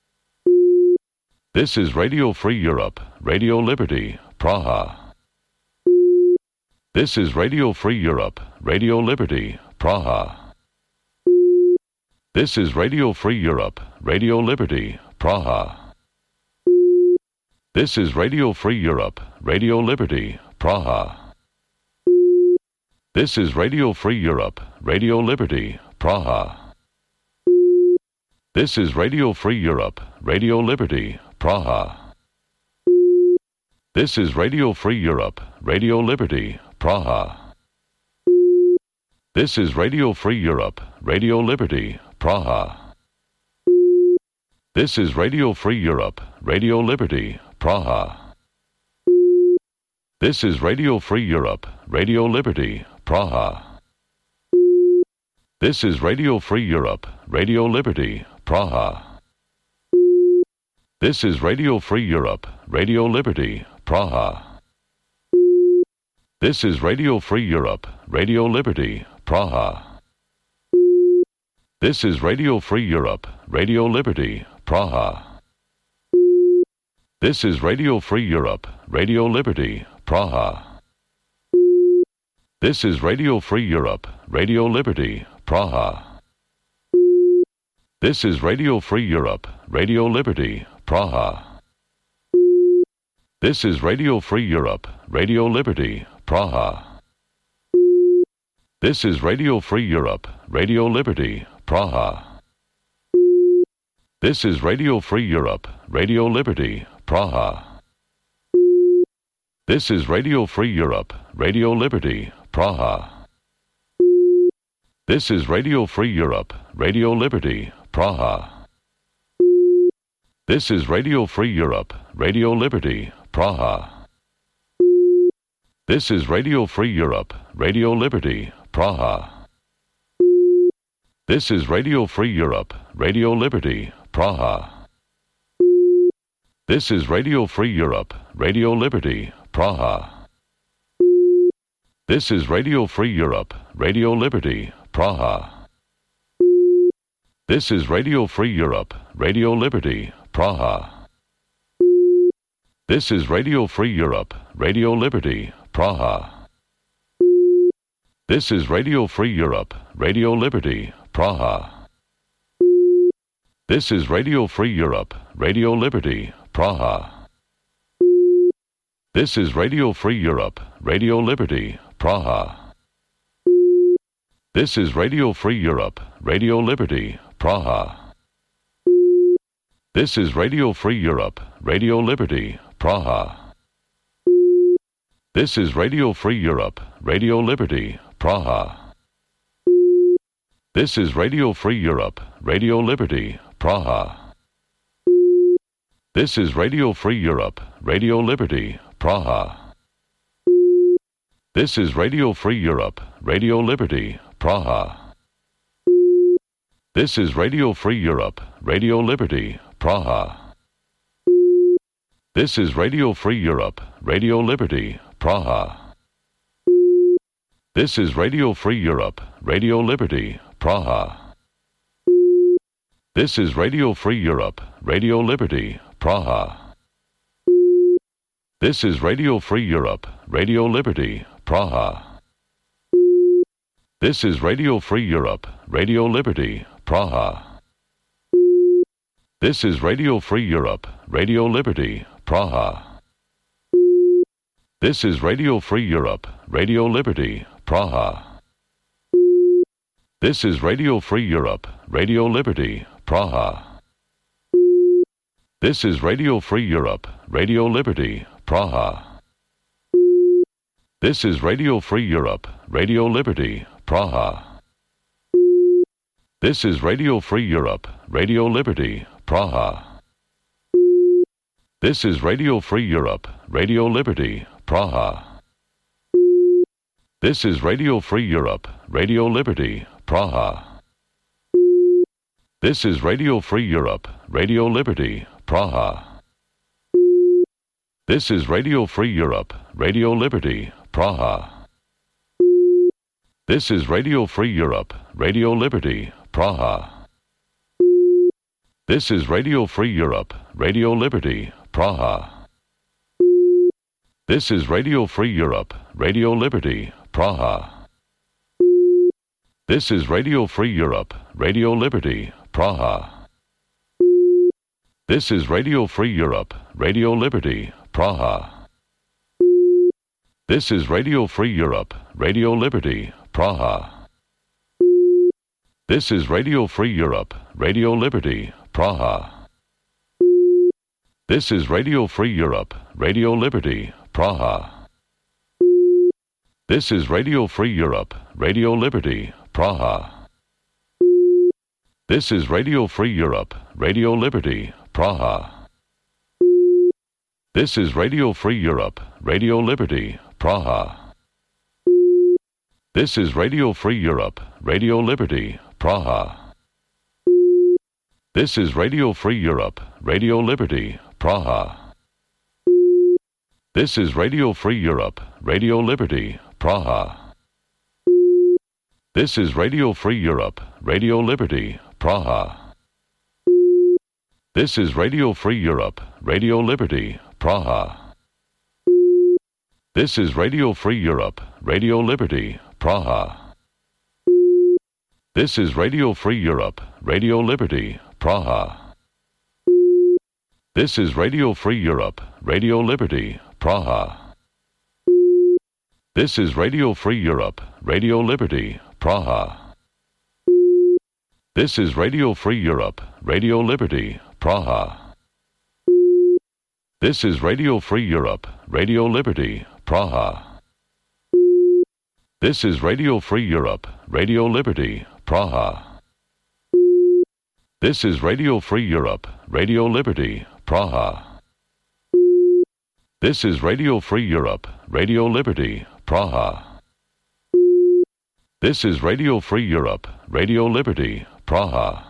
[SPEAKER 1] This is Radio Free Europe, Radio Liberty, Praha. This is Radio Free Europe, Radio Liberty, Praha. This is Radio Free Europe, Radio Liberty, Praha. This is Radio Free Europe, Radio Liberty, Praha. This is Radio Free Europe, Radio Liberty, Praha. This is Radio Free Europe, Radio Liberty, Praha. This is Radio Free Europe, Radio Liberty, Praha. This is Radio Free Europe, Radio Liberty, Praha. This is Radio Free Europe, Radio Liberty, Praha. This is Radio Free Europe, Radio Liberty, Praha. This is Radio Free Europe, Radio Liberty, Praha. This is Radio Free Europe, Radio Liberty, Praha. This is Radio Free Europe, Radio Liberty, Praha. This is Radio Free Europe, Radio Liberty, Praha. This is Radio Free Europe, Radio Liberty, Praha. This is Radio Free Europe, Radio Liberty, Praha. This is Radio Free Europe, Radio Liberty, Praha. This is Radio Free Europe, Radio Liberty, Praha. This is Radio Free Europe, Radio Liberty, Praha. This is Radio Free Europe, Radio Liberty, Praha. This is Radio Free Europe, Radio Liberty, Praha. This is Radio Free Europe, Radio Liberty, Praha. This is Radio Free Europe, Radio Liberty, Praha. This is Radio Free Europe, Radio Liberty, Praha. This is Radio Free Europe, Radio Liberty, Praha. This is Radio Free Europe, Radio Liberty, Praha. This is Radio Free Europe, Radio Liberty, Praha. This is Radio Free Europe, Radio Liberty, Praha. This is Radio Free Europe, Radio Liberty, Praha. This is Radio Free Europe, Radio Liberty, Praha. This is Radio Free Europe, Radio Liberty, Praha. This is Radio Free Europe, Radio Liberty, Praha. This is Radio Free Europe, Radio Liberty, Praha. This is Radio Free Europe, Radio Liberty, Praha. This is Radio Free Europe, Radio Liberty, Praha. This is Radio Free Europe, Radio Liberty, Praha. This is Radio Free Europe, Radio Liberty, Praha. This is Radio Free Europe, Radio Liberty, Praha. This is Radio Free Europe, Radio Liberty, Praha. This is Radio Free Europe, Radio Liberty, Praha. This is Radio Free Europe, Radio Liberty, Praha. This is Radio Free Europe, Radio Liberty, Praha. This is Radio Free Europe, Radio Liberty, Praha. This is Radio Free Europe, Radio Liberty, Praha. This is Radio Free Europe, Radio Liberty, Praha. This is Radio Free Europe, Radio Liberty, Praha. This is Radio Free Europe, Radio Liberty, Praha. This is Radio Free Europe, Radio Liberty, Praha. This is Radio Free Europe, Radio Liberty, Praha. This is Radio Free Europe, Radio Liberty, Praha. This is Radio Free Europe, Radio Liberty, Praha. This is Radio Free Europe, Radio Liberty, Praha. This is Radio Free Europe, Radio Liberty, Praha. This is Radio Free Europe, Radio Liberty, Praha. This is Radio Free Europe, Radio Liberty, Praha. This is Radio Free Europe, Radio Liberty, Praha. This is Radio Free Europe, Radio Liberty, Praha. This is Radio Free Europe, Radio Liberty, Praha. This is Radio Free Europe, Radio Liberty, Praha. This is Radio Free Europe, Radio Liberty, Praha. This is Radio Free Europe, Radio Liberty, Praha. This is Radio Free Europe, Radio Liberty, Praha. This is Radio Free Europe, Radio Liberty, Praha. This is Radio Free Europe, Radio Liberty, Praha. This is Radio Free Europe, Radio Liberty, Praha. This is Radio Free Europe, Radio Liberty, Praha. This is Radio Free Europe, Radio Liberty, Praha. This is Radio Free Europe, Radio Liberty, Praha. This is Radio Free Europe, Radio Liberty, Praha. This is Radio Free Europe, Radio Liberty, Praha. This is Radio Free Europe, Radio Liberty, Praha. This is Radio Free Europe, Radio Liberty, Praha. This is Radio Free Europe, Radio Liberty, Praha. This is Radio Free Europe, Radio Liberty, Praha. This is Radio Free Europe, Radio Liberty, Praha. This is Radio Free Europe, Radio Liberty, Praha. This is Radio Free Europe, Radio Liberty, Praha. This is Radio Free Europe, Radio Liberty, Praha. This is Radio Free Europe, Radio Liberty, Praha. This is Radio Free Europe, Radio Liberty, Praha.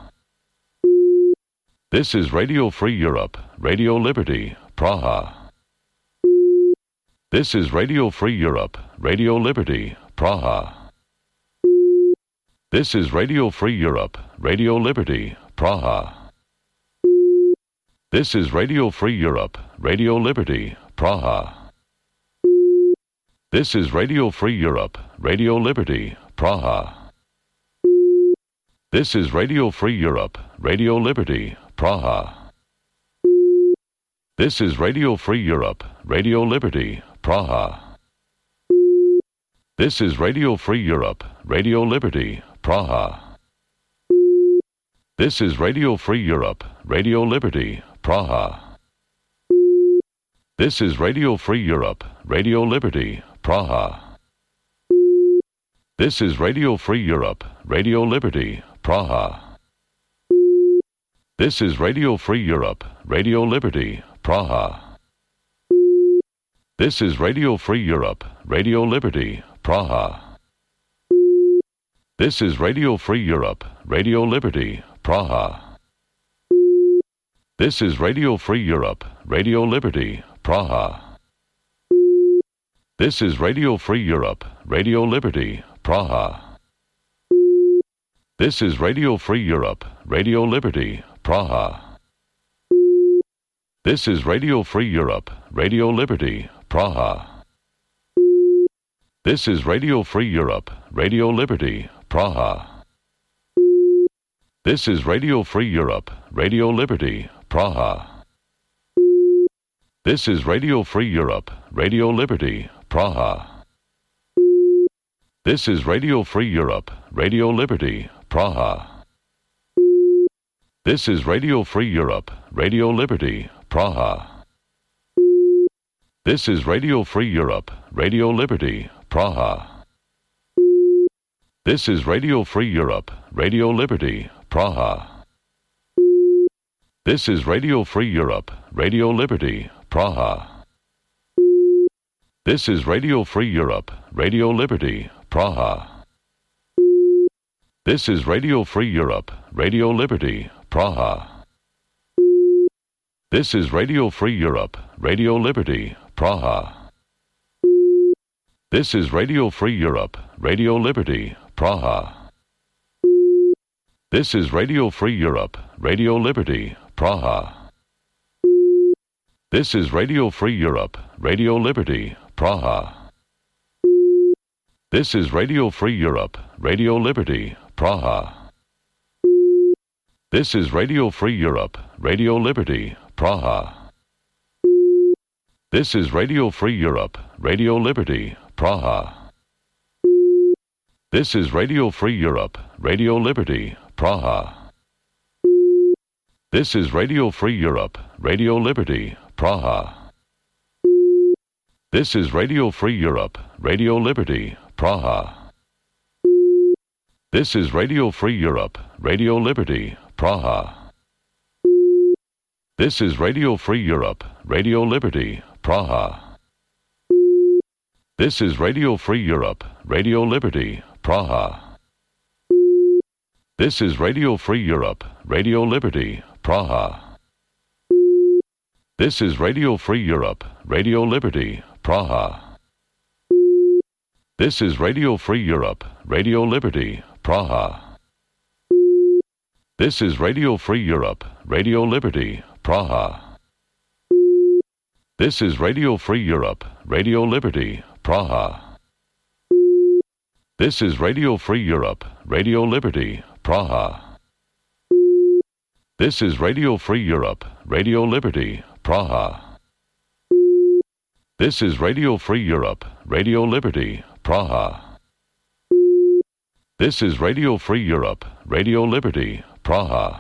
[SPEAKER 1] This is Radio Free Europe, Radio Liberty, Praha. This is Radio Free Europe, Radio Liberty, Praha. This is Radio Free Europe, Radio Liberty, Praha. This is Radio Free Europe, Radio Liberty, Praha. This is Radio Free Europe, Radio Liberty, Praha. This is Radio Free Europe, Radio Liberty, Praha. This is Radio Free Europe, Radio Liberty, Praha. This is Radio Free Europe, Radio Liberty, Praha. This is Radio Free Europe, Radio Liberty, Praha. This is Radio Free Europe, Radio Liberty, Praha. This is Radio Free Europe, Radio Liberty, Praha. This is Radio Free Europe, Radio Liberty, Praha. This is Radio Free Europe, Radio Liberty, Praha. This is Radio Free Europe, Radio Liberty, Praha. This is Radio Free Europe, Radio Liberty, Praha. This is Radio Free Europe, Radio Liberty, Praha. This is Radio Free Europe, Radio Liberty, Praha. This is Radio Free Europe, Radio Liberty, Praha. This is Radio Free Europe, Radio Liberty, Praha. This is Radio Free Europe, Radio Liberty, Praha. This is Radio Free Europe, Radio Liberty, Praha. This is Radio Free Europe, Radio Liberty, Praha. This is Radio Free Europe, Radio Liberty, Praha. This is Radio Free Europe, Radio Liberty, Praha. This is Radio Free Europe, Radio Liberty, Praha. This is Radio Free Europe, Radio Liberty, Praha. This is Radio Free Europe, Radio Liberty, Praha. This is Radio Free Europe, Radio Liberty, Praha. This is Radio Free Europe, Radio Liberty, Praha. This is Radio Free Europe, Radio Liberty, Praha. This is Radio Free Europe, Radio Liberty, Praha. This is Radio Free Europe, Radio Liberty, Praha. This is Radio Free Europe, Radio Liberty, Praha. This is Radio Free Europe, Radio Liberty, Praha. This is Radio Free Europe, Radio Liberty, Praha. This is Radio Free Europe, Radio Liberty, Praha. This is Radio Free Europe, Radio Liberty, Praha. This is Radio Free Europe, Radio Liberty, Praha. This is Radio Free Europe, Radio Liberty, Praha. This is Radio Free Europe, Radio Liberty, Praha. This is Radio Free Europe, Radio Liberty, Praha. This is Radio Free Europe, Radio Liberty, Praha. This is Radio Free Europe, Radio Liberty, Praha. This is Radio Free Europe, Radio Liberty, Praha. This is Radio Free Europe, Radio Liberty, Praha. This is Radio Free Europe, Radio Liberty, Praha. This is Radio Free Europe, Radio Liberty, Praha. This is Radio Free Europe, Radio Liberty, Praha. This is Radio Free Europe, Radio Liberty, Praha. This is Radio Free Europe, Radio Liberty, Praha.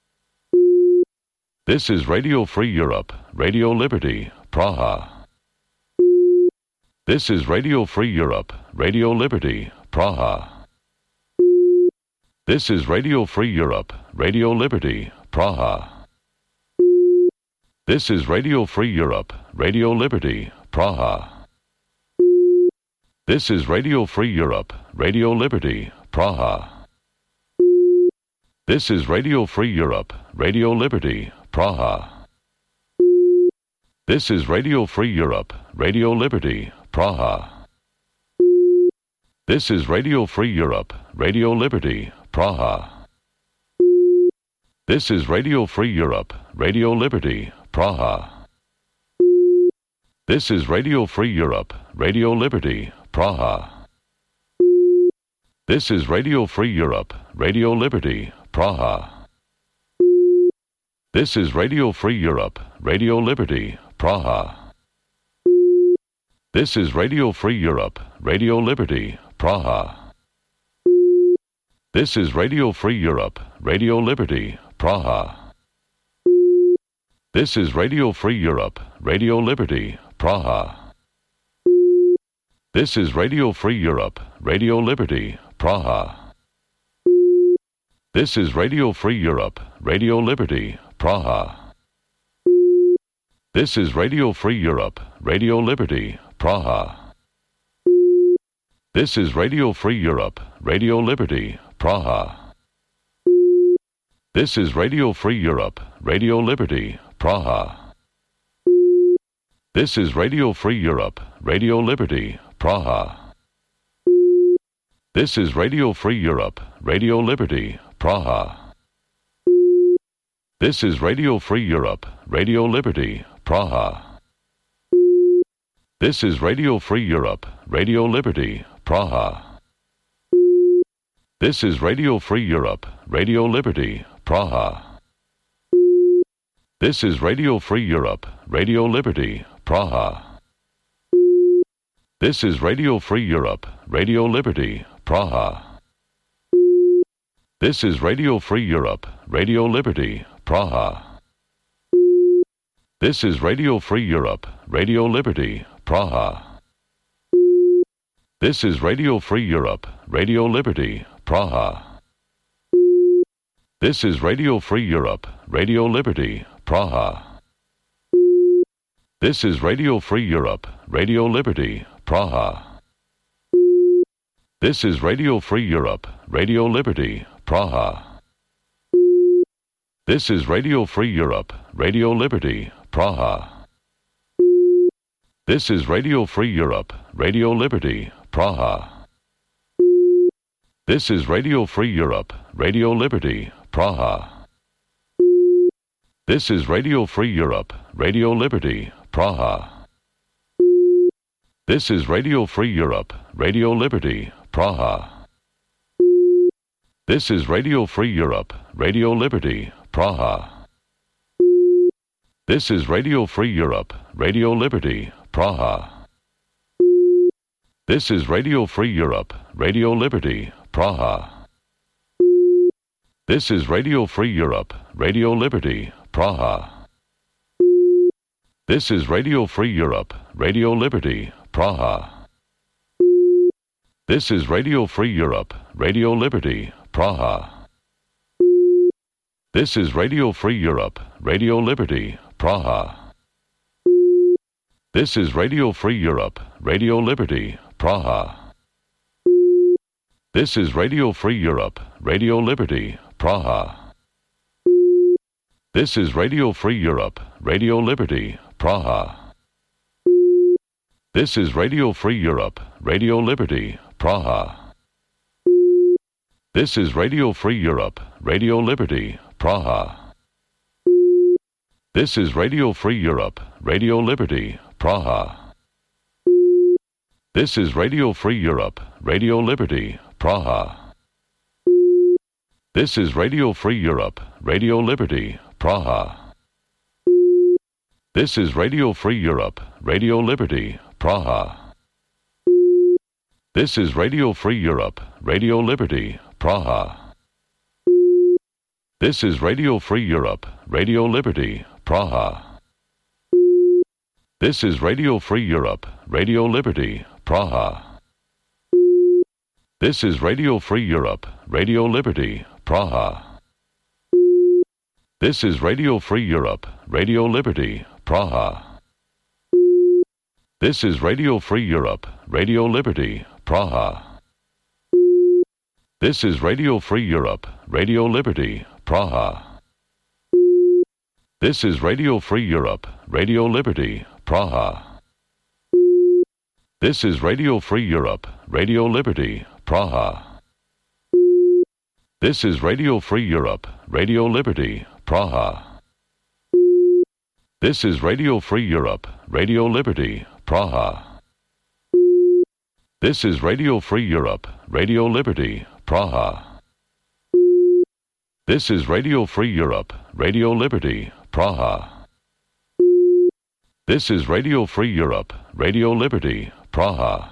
[SPEAKER 1] This is Radio Free Europe, Radio Liberty, Praha. This is Radio Free Europe, Radio Liberty, Praha. This is Radio Free Europe, Radio Liberty, Praha. This is Radio Free Europe, Radio Liberty, Praha. This is Radio Free Europe, Radio Liberty, Praha. This is Radio Free Europe, Radio Liberty, Praha. This is Radio Free Europe, Radio Liberty, Praha. This is Radio Free Europe, Radio Liberty, Praha. This is Radio Free Europe, Radio Liberty, Praha. This is Radio Free Europe, Radio Liberty, Praha. This is Radio Free Europe, Radio Liberty, Praha. This is Radio Free Europe, Radio Liberty, Praha. This is Radio Free Europe, Radio Liberty, Praha. This is Radio Free Europe, Radio Liberty, Praha. This is Radio Free Europe, Radio Liberty, Praha. This is Radio Free Europe, Radio Liberty, Praha. This is Radio Free Europe, Radio Liberty, Praha. This is Radio Free Europe, Radio Liberty, Praha. This is Radio Free Europe, Radio Liberty, Praha. This is Radio Free Europe, Radio Liberty, Praha. This is Radio Free Europe, Radio Liberty, Praha. This is Radio Free Europe, Radio Liberty, Praha. This is Radio Free Europe, Radio Liberty, Praha. This is Radio Free Europe, Radio Liberty, Praha. This is Radio Free Europe, Radio Liberty, Praha. This is Radio Free Europe, Radio Liberty, Praha. This is Radio Free Europe, Radio Liberty, Praha. This is Radio Free Europe, Radio Liberty, Praha. This is Radio Free Europe, Radio Liberty, Praha. This is Radio Free Europe, Radio Liberty, Praha. This is Radio Free Europe, Radio Liberty, Praha. This is Radio Free Europe, Radio Liberty, Praha. This is Radio Free Europe, Radio Liberty, Praha. This is Radio Free Europe, Radio Liberty, Praha. This is Radio Free Europe, Radio Liberty, Praha. This is Radio Free Europe, Radio Liberty, Praha. This is Radio Free Europe, Radio Liberty, Praha. This is Radio Free Europe, Radio Liberty, Praha. This is Radio Free Europe, Radio Liberty, Praha. This is Radio Free Europe, Radio Liberty, Praha. This is Radio Free Europe, Radio Liberty, Praha. This is Radio Free Europe, Radio Liberty, Praha. This is Radio Free Europe, Radio Liberty, Praha. This is Radio Free Europe, Radio Liberty, Praha. This is Radio Free Europe, Radio Liberty, Praha. This is Radio Free Europe, Radio Liberty, Praha. This is Radio Free Europe, Radio Liberty, Praha. This is Radio Free Europe, Radio Liberty, Praha. This is Radio Free Europe, Radio Liberty, Praha. This is Radio Free Europe, Radio Liberty, Praha. This is Radio Free Europe, Radio Liberty, Praha. This is Radio Free Europe, Radio Liberty, Praha. This is Radio Free Europe, Radio Liberty, Praha. This is Radio Free Europe, Radio Liberty, Praha. This is Radio Free Europe, Radio Liberty, Praha. This is Radio Free Europe, Radio Liberty, Praha. This is Radio Free Europe, Radio Liberty, Praha. This is Radio Free Europe, Radio Liberty, Praha. This is Radio Free Europe, Radio Liberty, Praha. This is Radio Free Europe, Radio Liberty, Praha. This is Radio Free Europe, Radio Liberty, Praha. This is Radio Free Europe, Radio Liberty, Praha. This is Radio Free Europe, Radio Liberty, Praha. This is Radio Free Europe, Radio Liberty, Praha. This is Radio Free Europe, Radio Liberty, Praha. This is Radio Free Europe, Radio Liberty, Praha. This is Radio Free Europe, Radio Liberty, Praha. This is Radio Free Europe, Radio Liberty, Praha.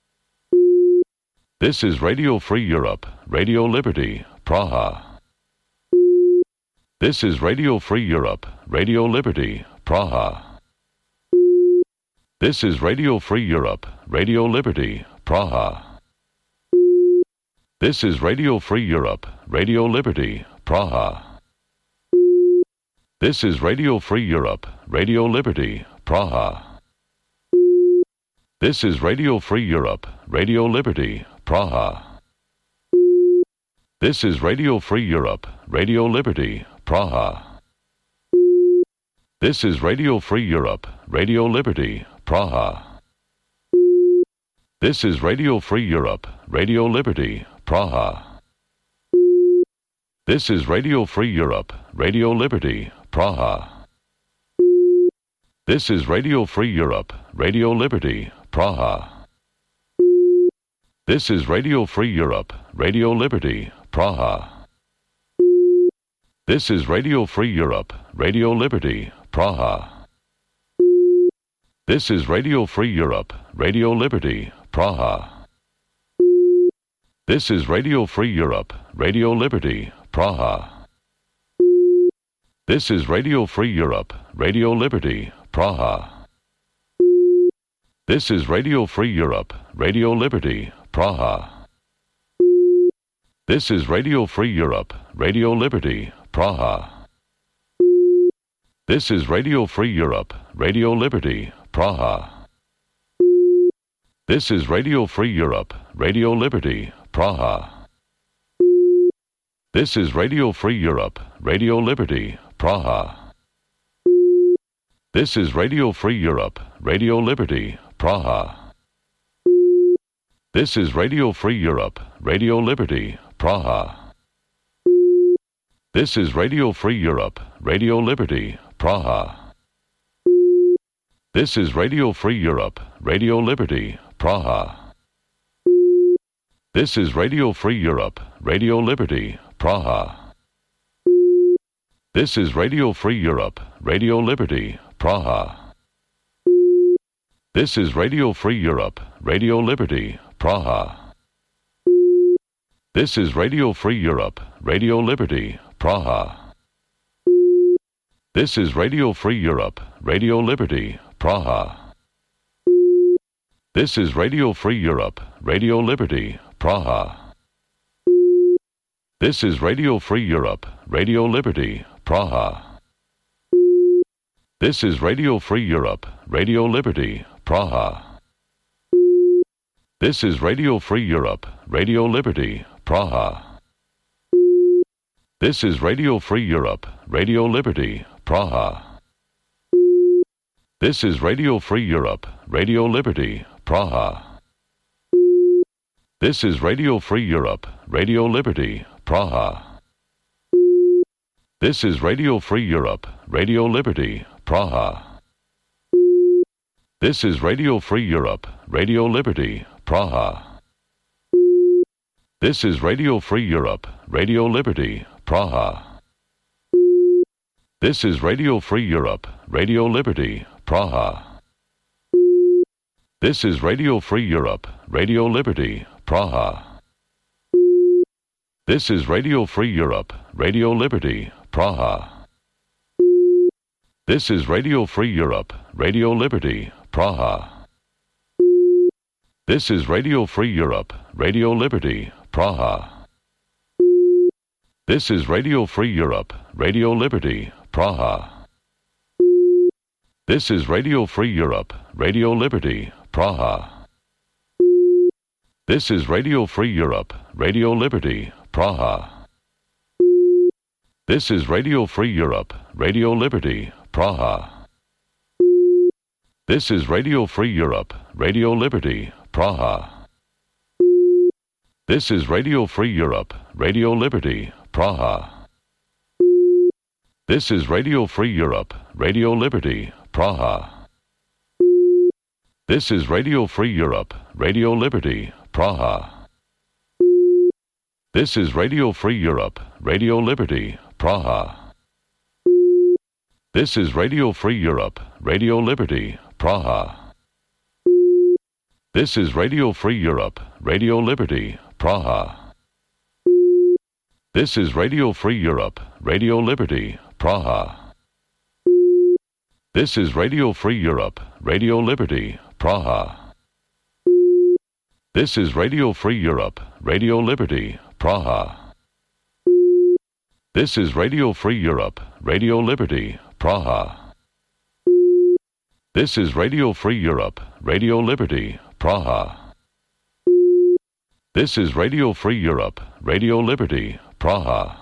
[SPEAKER 1] This is Radio Free Europe, Radio Liberty, Praha. This is Radio Free Europe, Radio Liberty, Praha. This is Radio Free Europe, Radio Liberty, Praha. This is Radio Free Europe, Radio Liberty, Praha. This is Radio Free Europe, Radio Liberty, Praha. This is Radio Free Europe, Radio Liberty, Praha. This is Radio Free Europe, Radio Liberty, Praha. This is Radio Free Europe, Radio Liberty, Praha. This is Radio Free Europe, Radio Liberty, Praha. This is Radio Free Europe, Radio Liberty, Praha. This is Radio Free Europe, Radio Liberty, Praha. This is Radio Free Europe, Radio Liberty, Praha. This is Radio Free Europe, Radio Liberty, Praha. This is Radio Free Europe, Radio Liberty, Praha. This is Radio Free Europe, Radio Liberty, Praha. This is Radio Free Europe, Radio Liberty, Praha. This is Radio Free Europe, Radio Liberty, Praha. This is Radio Free Europe, Radio Liberty, Praha. This is Radio Free Europe, Radio Liberty, Praha. This is Radio Free Europe, Radio Liberty, Praha. This is Radio Free Europe, Radio Liberty, Praha. This is Radio Free Europe, Radio Liberty, Praha. This is Radio Free Europe, Radio Liberty, Praha. This is Radio Free Europe, Radio Liberty, Praha. This is Radio Free Europe, Radio Liberty, Praha. This is Radio Free Europe, Radio Liberty, Praha. This is Radio Free Europe, Radio Liberty, Praha. This is Radio Free Europe, Radio Liberty, Praha. This is Radio Free Europe, Radio Liberty, Praha. This is Radio Free Europe, Radio Liberty, Praha. This is Radio Free Europe, Radio Liberty, Praha. This is Radio Free Europe, Radio Liberty, Praha. This is Radio Free Europe, Radio Liberty, Praha. This is Radio Free Europe, Radio Liberty, Praha. This is Radio Free Europe, Radio Liberty, Praha. This is Radio Free Europe, Radio Liberty, Praha. This is Radio Free Europe, Radio Liberty, Praha. This is Radio Free Europe, Radio Liberty, Praha. This is Radio Free Europe, Radio Liberty, Praha. This is Radio Free Europe, Radio Liberty, Praha. This is Radio Free Europe, Radio Liberty, Praha. This is Radio Free Europe, Radio Liberty, Praha. This is Radio Free Europe, Radio Liberty, Praha. This is Radio Free Europe, Radio Liberty, Praha. This is Radio Free Europe, Radio Liberty, Praha. This is Radio Free Europe, Radio Liberty, Praha. This is Radio Free Europe, Radio Liberty, Praha. This is Radio Free Europe, Radio Liberty, Praha. This is Radio Free Europe, Radio Liberty, Praha. This is Radio Free Europe, Radio Liberty, Praha. This is Radio Free Europe, Radio Liberty, Praha. This is Radio Free Europe, Radio Liberty, Praha. This is Radio Free Europe, Radio Liberty, Praha. This is Radio Free Europe, Radio Liberty, Praha. This is Radio Free Europe, Radio Liberty, Praha. This is Radio Free Europe, Radio Liberty, Praha. This is Radio Free Europe, Radio Liberty, Praha. This is Radio Free Europe, Radio Liberty, Praha. This is Radio Free Europe, Radio Liberty, Praha. This is Radio Free Europe, Radio Liberty, Praha. This is Radio Free Europe, Radio Liberty, Praha. This is Radio Free Europe, Radio Liberty, Praha.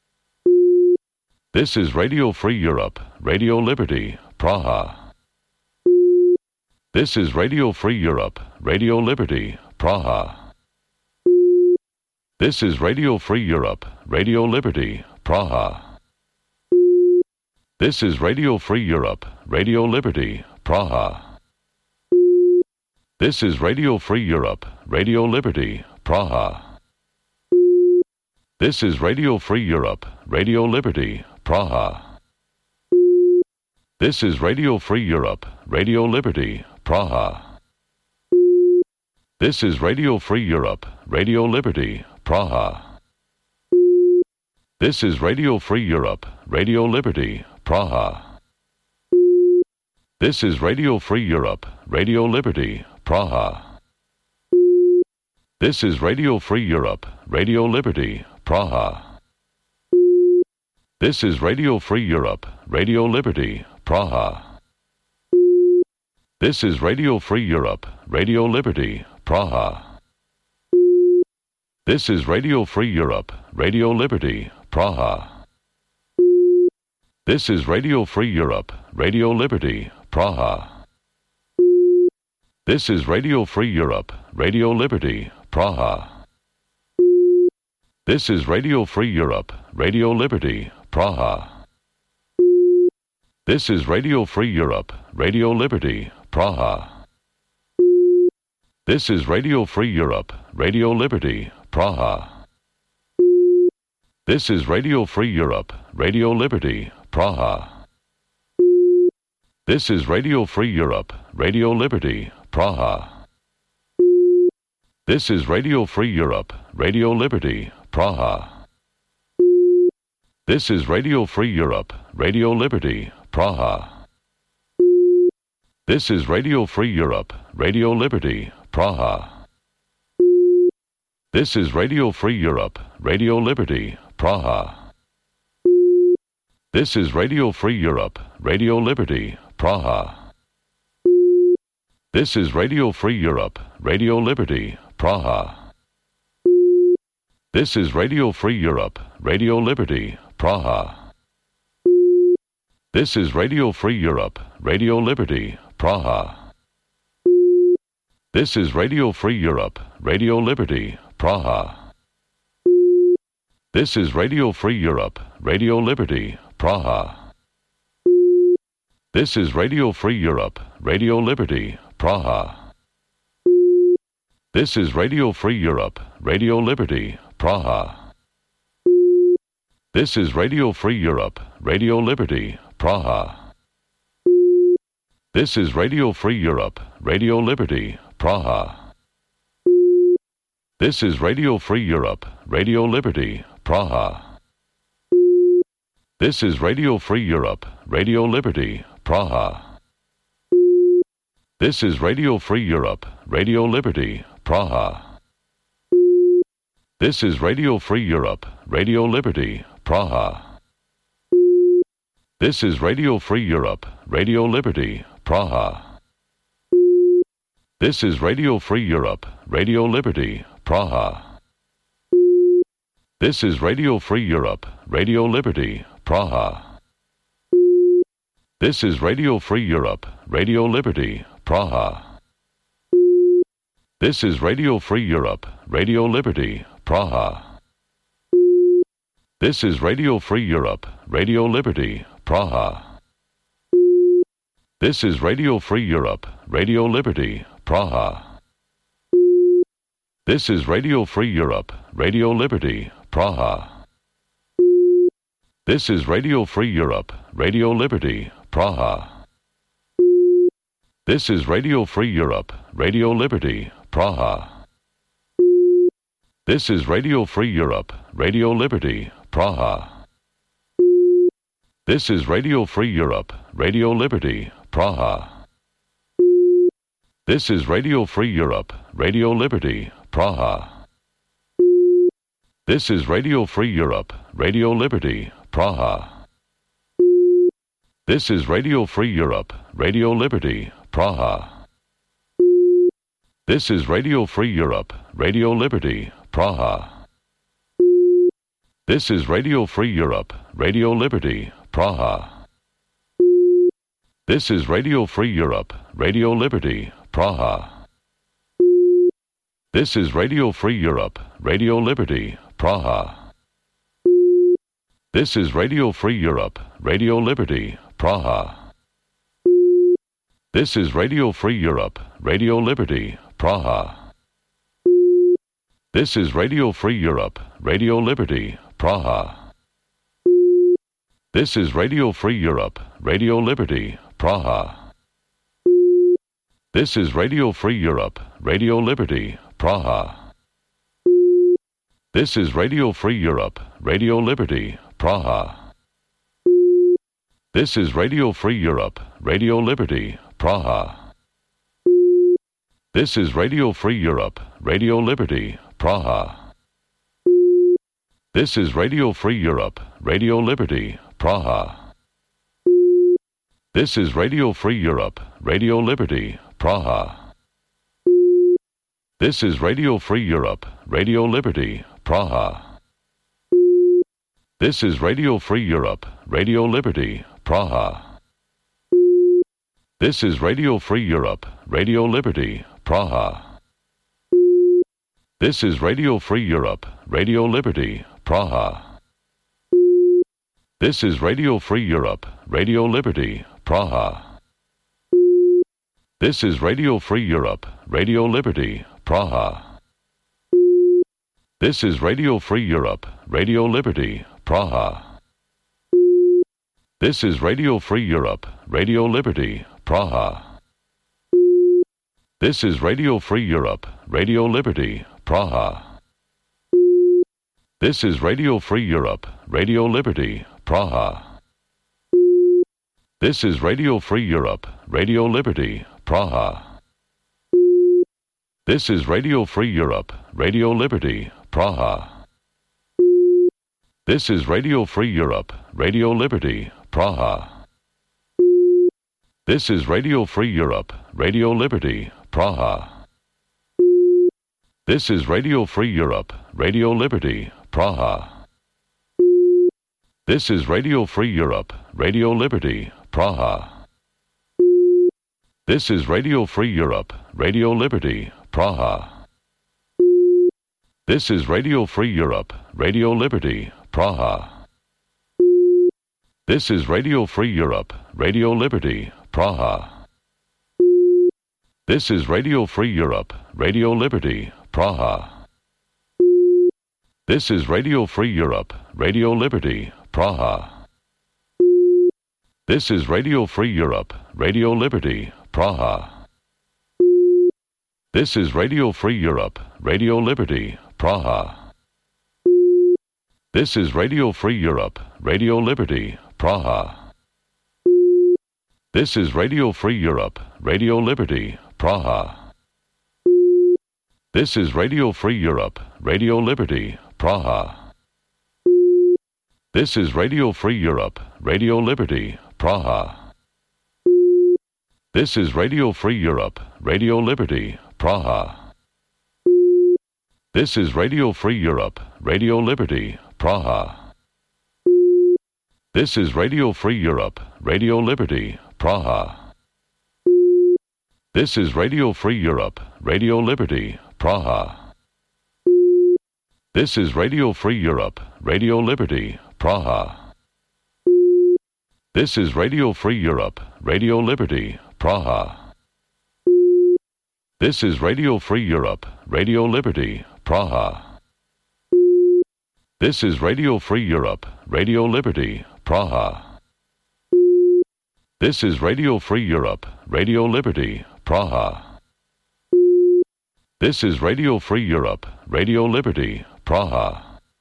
[SPEAKER 1] This is Radio Free Europe, Radio Liberty, Praha. This is Radio Free Europe, Radio Liberty, Praha. This is Radio Free Europe, Radio Liberty, Praha. This is Radio Free Europe, Radio Liberty, Praha. This is Radio Free Europe, Radio Liberty, Praha. This is Radio Free Europe, Radio Liberty, Praha. This is Radio Free Europe, Radio Liberty, Praha. This is Radio Free Europe, Radio Liberty, Praha. This is Radio Free Europe, Radio Liberty, Praha. This is Radio Free Europe, Radio Liberty, Praha. This is Radio Free Europe, Radio Liberty, Praha. This is Radio Free Europe, Radio Liberty, Praha. This is Radio Free Europe, Radio Liberty, Praha. This is Radio Free Europe, Radio Liberty, Praha. This is Radio Free Europe, Radio Liberty, Praha. This is Radio Free Europe, Radio Liberty, Praha. This is Radio Free Europe, Radio Liberty, Praha. This is Radio Free Europe, Radio Liberty, Praha. This is Radio Free Europe, Radio Liberty, Praha. This is Radio Free Europe, Radio Liberty, Praha. This is Radio Free Europe, Radio Liberty, Praha. This is Radio Free Europe, Radio Liberty, Praha. This is Radio Free Europe, Radio Liberty, Praha. This is Radio Free Europe, Radio Liberty, Praha. This is Radio Free Europe, Radio Liberty, Praha. This is Radio Free Europe, Radio Liberty, Praha. This is Radio Free Europe, Radio Liberty, Praha. This is Radio Free Europe, Radio Liberty, Praha. This is Radio Free Europe, Radio Liberty, Praha. This is Radio Free Europe, Radio Liberty, Praha. This is Radio Free Europe, Radio Liberty, Praha. This is Radio Free Europe, Radio Liberty, Praha. This is Radio Free Europe, Radio Liberty, Praha. This is Radio Free Europe, Radio Liberty, Praha. This is Radio Free Europe, Radio Liberty, Praha. This is Radio Free Europe, Radio Liberty, Praha. This is Radio Free Europe, Radio Liberty, Praha. This is Radio Free Europe, Radio Liberty, Praha. This is Radio Free Europe, Radio Liberty, Praha. This is Radio Free Europe, Radio Liberty, Praha. This is Radio Free Europe, Radio Liberty, Praha. This is Radio Free Europe, Radio Liberty, Praha. This is Radio Free Europe, Radio Liberty, Praha. This is Radio Free Europe, Radio Liberty, Praha. This is Radio Free Europe, Radio Liberty, Praha. This is Radio Free Europe, Radio Liberty, Praha. This is Radio Free Europe, Radio Liberty, Praha. This is Radio Free Europe, Radio Liberty, Praha. This is Radio Free Europe, Radio Liberty, Praha. This is Radio Free Europe, Radio Liberty, Praha. This is Radio Free Europe, Radio Liberty, Praha. This is Radio Free Europe, Radio Liberty, Praha. This is Radio Free Europe, Radio Liberty, Praha. This is Radio Free Europe, Radio Liberty, Praha. This is Radio Free Europe, Radio Liberty, Praha. This is Radio Free Europe, Radio Liberty, Praha. This is Radio Free Europe, Radio Liberty, Praha. This is Radio Free Europe, Radio Liberty, Praha. This is Radio Free Europe, Radio Liberty, Praha. This is Radio Free Europe, Radio Liberty, Praha. This is Radio Free Europe, Radio Liberty, Praha. This is Radio Free Europe, Radio Liberty, Praha. This is Radio Free Europe, Radio Liberty, Praha. This is Radio Free Europe, Radio Liberty, Praha. This is Radio Free Europe, Radio Liberty, Praha. This is Radio Free Europe, Radio Liberty, Praha. This is Radio Free Europe, Radio Liberty, Praha. This is Radio Free Europe, Radio Liberty, Praha. This is Radio Free Europe, Radio Liberty, Praha. This is Radio Free Europe, Radio Liberty, Praha. This is Radio Free Europe, Radio Liberty, Praha. This is Radio Free Europe, Radio Liberty, Praha. This is Radio Free Europe, Radio Liberty, Praha. This is Radio Free Europe, Radio Liberty, Praha. This is Radio Free Europe, Radio Liberty, Praha. This is Radio Free Europe, Radio Liberty, Praha. This is Radio Free Europe, Radio Liberty, Praha. This is Radio Free Europe, Radio Liberty, Praha. This is Radio Free Europe, Radio Liberty, Praha. This is Radio Free Europe, Radio Liberty, Praha. This is Radio Free Europe, Radio Liberty, Praha. This is Radio Free Europe, Radio Liberty, Praha. This is Radio Free Europe, Radio Liberty, Praha. This is Radio Free Europe, Radio Liberty, Praha. This is Radio Free Europe, Radio Liberty, Praha. This is Radio Free Europe, Radio Liberty, Praha. This is Radio Free Europe, Radio Liberty, Praha. This is Radio Free Europe, Radio Liberty, Praha. This is Radio Free Europe, Radio Liberty, Praha. This is Radio Free Europe, Radio Liberty, Praha. This is Radio Free Europe, Radio Liberty, Praha. This is Radio Free Europe, Radio Liberty, Praha. This is Radio Free Europe, Radio Liberty, Praha. This is Radio Free Europe, Radio Liberty, Praha. This is Radio Free Europe, Radio Liberty, Praha. This is Radio Free Europe, Radio Liberty, Praha. This is Radio Free Europe, Radio Liberty, Praha. This is Radio Free Europe, Radio Liberty, Praha. This is Radio Free Europe, Radio Liberty, Praha. This is Radio Free Europe, Radio Liberty, Praha. This is Radio Free Europe, Radio Liberty, Praha. This is Radio Free Europe, Radio Liberty, Praha. This is Radio Free Europe, Radio Liberty, Praha. This is Radio Free Europe, Radio Liberty, Praha. This is Radio Free Europe, Radio Liberty, Praha.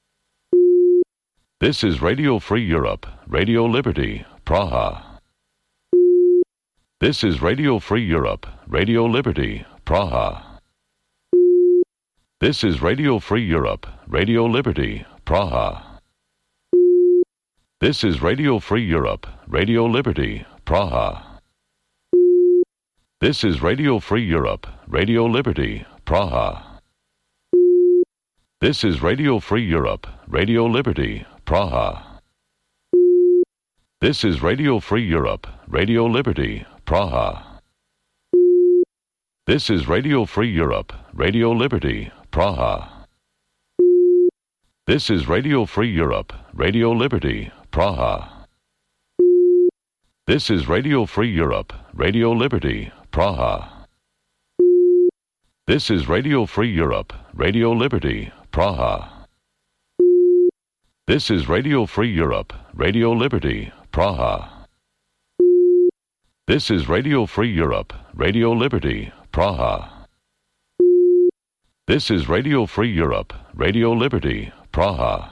[SPEAKER 1] This is Radio Free Europe, Radio Liberty, Praha. This is Radio Free Europe, Radio Liberty, Praha. This is Radio Free Europe, Radio Liberty, Praha. This is Radio Free Europe, Radio Liberty, Praha. This is Radio Free Europe, Radio Liberty, Praha. This is Radio Free Europe, Radio Liberty, Praha. This is Radio Free Europe, Radio Liberty, Praha. This is Radio Free Europe, Radio Liberty, Praha. This is Radio Free Europe, Radio Liberty, Praha. This is Radio Free Europe, Radio Liberty, Praha. This is Radio Free Europe, Radio Liberty, Praha. This is Radio Free Europe, Radio Liberty, Praha. This is Radio Free Europe, Radio Liberty, Praha. This is Radio Free Europe, Radio Liberty, Praha.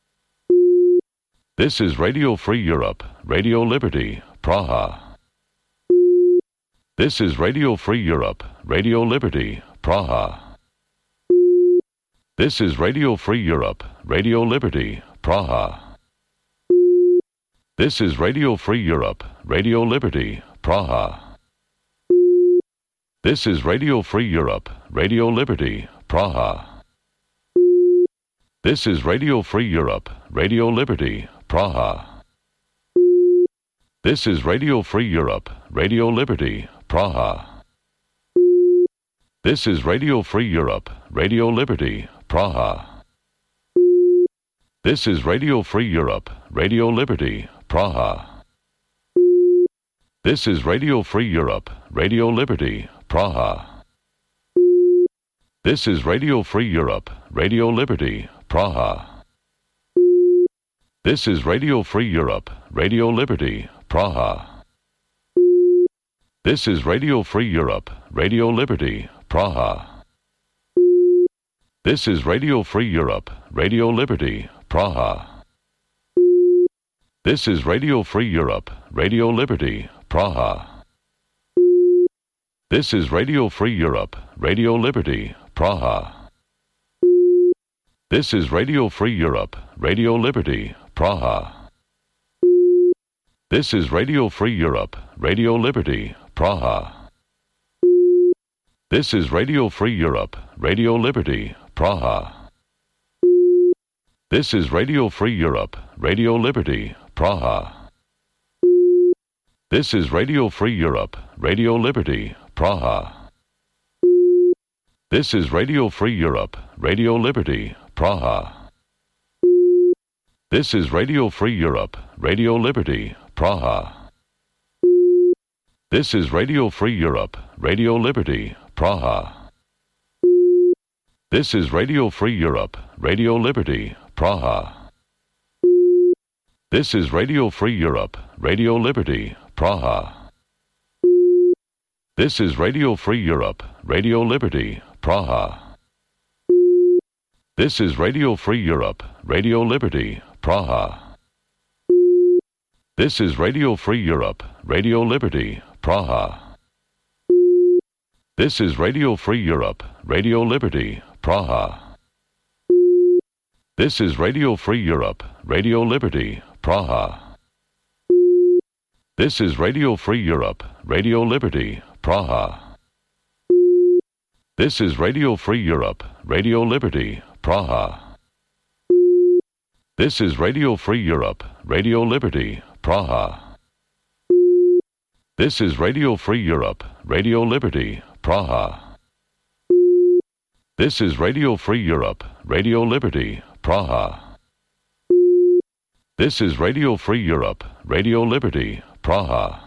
[SPEAKER 1] This is Radio Free Europe, Radio Liberty, Praha. This is Radio Free Europe, Radio Liberty, Praha. This is Radio Free Europe, Radio Liberty, Praha. This is Radio Free Europe, Radio Liberty, Praha. This is Radio Free Europe, Radio Liberty, Praha. This is Radio Free Europe, Radio Liberty, Praha. This is Radio Free Europe, Radio Liberty, Praha. This is Radio Free Europe, Radio Liberty, Praha. This is Radio Free Europe, Radio Liberty, Praha. This is Radio Free Europe, Radio Liberty, Praha. This is Radio Free Europe, Radio Liberty, Praha. This is Radio Free Europe, Radio Liberty, Praha. This is Radio Free Europe, Radio Liberty, Praha. This is Radio Free Europe, Radio Liberty, Praha. This is Radio Free Europe, Radio Liberty, Praha. This is Radio Free Europe, Radio Liberty, Praha. This is Radio Free Europe, Radio Liberty, Praha. This is Radio Free Europe, Radio Liberty, Praha. This is Radio Free Europe, Radio Liberty, Praha. This is Radio Free Europe, Radio Liberty, Praha. This is Radio Free Europe, Radio Liberty, Praha. This is Radio Free Europe, Radio Liberty, Praha. This is Radio Free Europe, Radio Liberty, Praha. This is Radio Free Europe, Radio Liberty, Praha. This is Radio Free Europe, Radio Liberty, Praha. This is Radio Free Europe, Radio Liberty, Praha. This is Radio Free Europe, Radio Liberty, Praha. This is Radio Free Europe, Radio Liberty, Praha. This is Radio Free Europe, Radio Liberty, Praha. This is Radio Free Europe, Radio Liberty, Praha. This is Radio Free Europe, Radio Liberty, Praha. This is Radio Free Europe, Radio Liberty, Praha. This is Radio Free Europe, Radio Liberty, Praha. This is Radio Free Europe, Radio Liberty, Praha. This is Radio Free Europe, Radio Liberty, Praha. This is Radio Free Europe, Radio Liberty, Praha. This is Radio Free Europe, Radio Liberty, Praha.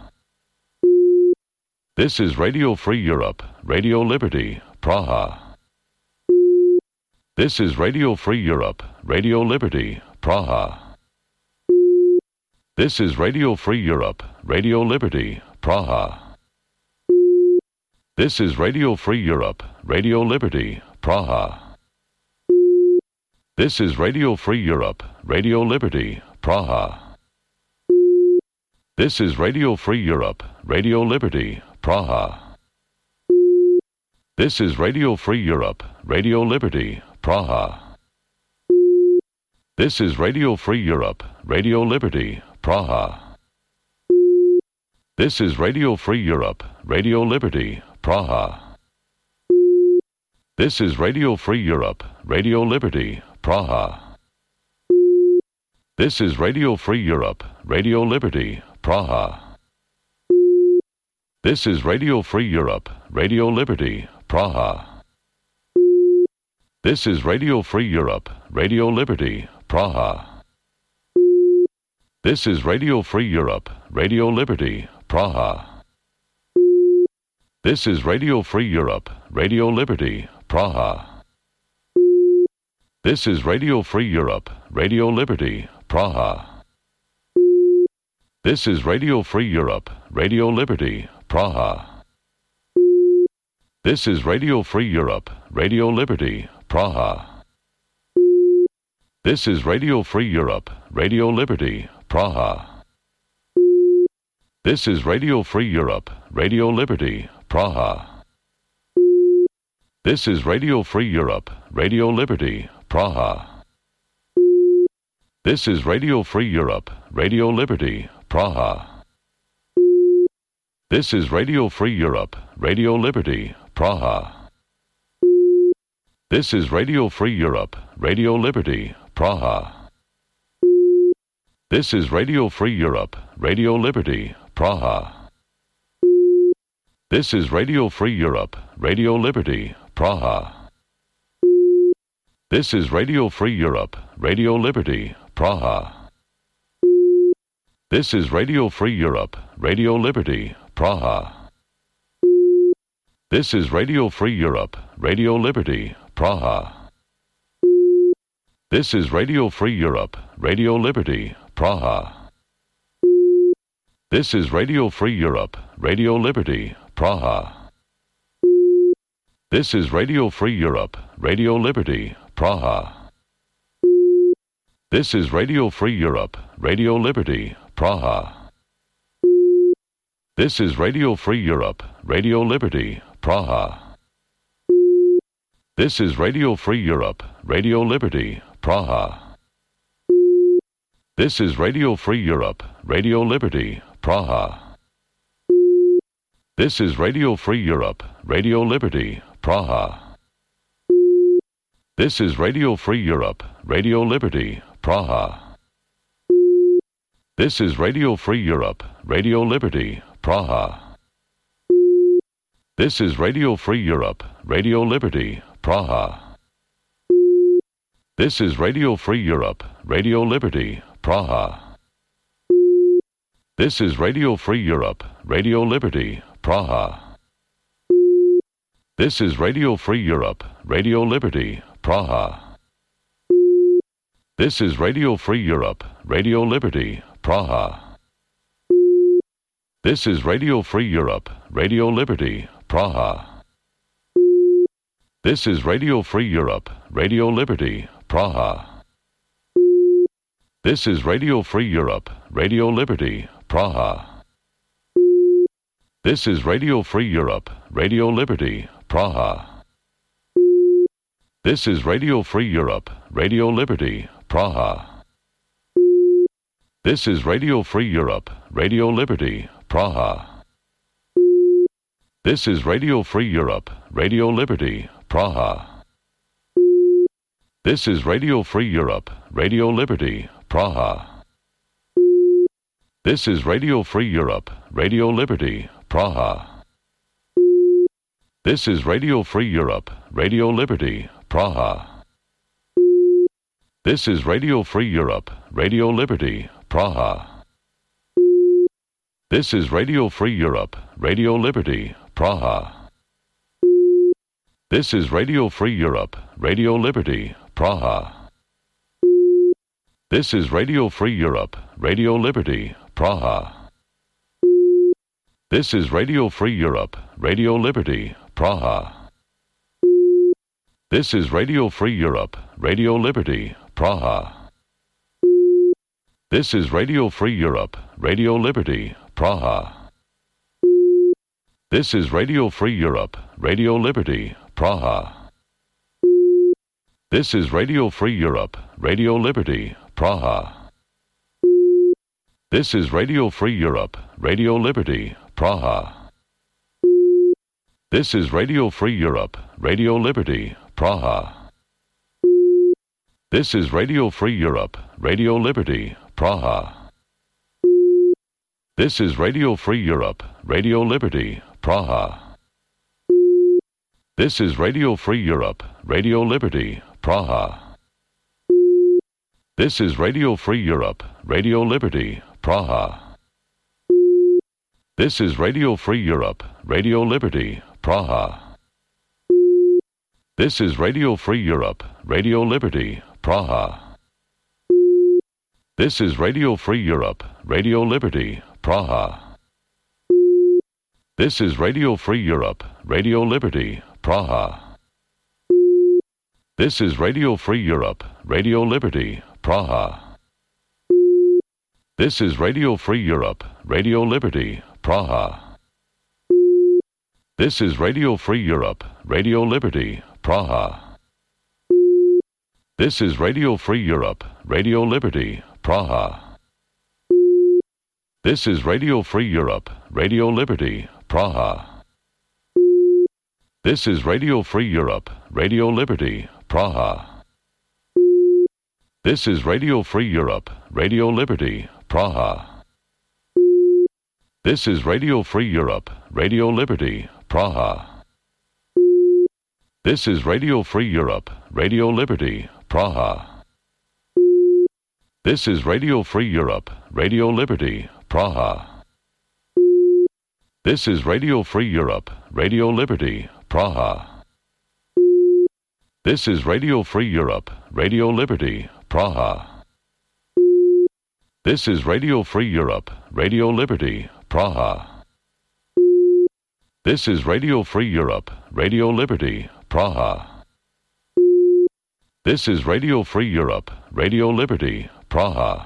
[SPEAKER 1] This is Radio Free Europe, Radio Liberty, Praha. This is Radio Free Europe, Radio Liberty, Praha. This is Radio Free Europe, Radio Liberty, Praha. This is Radio Free Europe, Radio Liberty, Praha. This is Radio Free Europe, Radio Liberty, Praha. This is Radio Free Europe, Radio Liberty, Praha. This is Radio Free Europe, Radio Liberty, Praha. This is Radio Free Europe, Radio Liberty, Praha. This is Radio Free Europe, Radio Liberty, Praha. This is Radio Free Europe, Radio Liberty, Praha. This is Radio Free Europe, Radio Liberty, Praha. This is Radio Free Europe, Radio Liberty, Praha. This is Radio Free Europe, Radio Liberty, Praha. This is Radio Free Europe, Radio Liberty, Praha. This is Radio Free Europe, Radio Liberty, Praha. This is Radio Free Europe, Radio Liberty, Praha. This is Radio Free Europe, Radio Liberty, Praha. This is Radio Free Europe, Radio Liberty, Praha. This is Radio Free Europe, Radio Liberty, Praha. This is Radio Free Europe, Radio Liberty, Praha. This is Radio Free Europe, Radio Liberty, Praha. This is Radio Free Europe, Radio Liberty, Praha. This is Radio Free Europe, Radio Liberty, Praha. This is Radio Free Europe, Radio Liberty, Praha. This is Radio Free Europe, Radio Liberty, Praha. This is Radio Free Europe, Radio Liberty, Praha. This is Radio Free Europe, Radio Liberty, Praha. This is Radio Free Europe, Radio Liberty, Praha. This is Radio Free Europe, Radio Liberty, Praha. This is Radio Free Europe, Radio Liberty, Praha. This is Radio Free Europe, Radio Liberty, Praha. This is Radio Free Europe, Radio Liberty, Praha. This is Radio Free Europe, Radio Liberty, Praha. This is Radio Free Europe, Radio Liberty, Praha. This is Radio Free Europe, Radio Liberty, Praha. This is Radio Free Europe, Radio Liberty, Praha. This is Radio Free Europe, Radio Liberty, Praha. This is Radio Free Europe, Radio Liberty, Praha. This is Radio Free Europe, Radio Liberty, Praha. This is Radio Free Europe, Radio Liberty, Praha. This is Radio Free Europe, Radio Liberty, Praha. This is Radio Free Europe, Radio Liberty, Praha. This is Radio Free Europe, Radio Liberty, Praha. This is Radio Free Europe, Radio Liberty, Praha. This is Radio Free Europe, Radio Liberty, Praha. This is Radio Free Europe, Radio Liberty, Praha. This is Radio Free Europe, Radio Liberty, Praha. This is Radio Free Europe, Radio Liberty, Praha. This is Radio Free Europe, Radio Liberty, Praha. This is Radio Free Europe, Radio Liberty, Praha. This is Radio Free Europe, Radio Liberty, Praha. This is Radio Free Europe, Radio Liberty, Praha. This is Radio Free Europe, Radio Liberty, Praha. This is Radio Free Europe, Radio Liberty, Praha. This is Radio Free Europe, Radio Liberty, Praha. This is Radio Free Europe, Radio Liberty, Praha. This is Radio Free Europe, Radio Liberty, Praha. This is Radio Free Europe, Radio Liberty, Praha. This is Radio Free Europe, Radio Liberty, Praha. This is Radio Free Europe, Radio Liberty, Praha. This is Radio Free Europe, Radio Liberty, Praha. This is Radio Free Europe, Radio Liberty, Praha. This is Radio Free Europe, Radio Liberty, Praha. This is Radio Free Europe, Radio Liberty, Praha. This is Radio Free Europe, Radio Liberty, Praha. This is Radio Free Europe, Radio Liberty, Praha. This is Radio Free Europe, Radio Liberty, Praha. This is Radio Free Europe, Radio Liberty, Praha. This is Radio Free Europe, Radio Liberty, Praha. This is Radio Free Europe, Radio Liberty, Praha. This is Radio Free Europe, Radio Liberty, Praha. This is Radio Free Europe, Radio Liberty, Praha. This is Radio Free Europe, Radio Liberty, Praha. This is Radio Free Europe, Radio Liberty, Praha. This is Radio Free Europe, Radio Liberty, Praha. This is Radio Free Europe, Radio Liberty, Praha. This is Radio Free Europe, Radio Liberty, Praha. This is Radio Free Europe, Radio Liberty, Praha. This is Radio Free Europe, Radio Liberty, Praha. This is Radio Free Europe, Radio Liberty, Praha. This is Radio Free Europe, Radio Liberty, Praha. This is Radio Free Europe, Radio Liberty, Praha. This is Radio Free Europe, Radio Liberty, Praha. This is Radio Free Europe, Radio Liberty, Praha. This is Radio Free Europe, Radio Liberty, Praha. This is Radio Free Europe, Radio Liberty, Praha. This is Radio Free Europe, Radio Liberty, Praha. This is Radio Free Europe, Radio Liberty, Praha.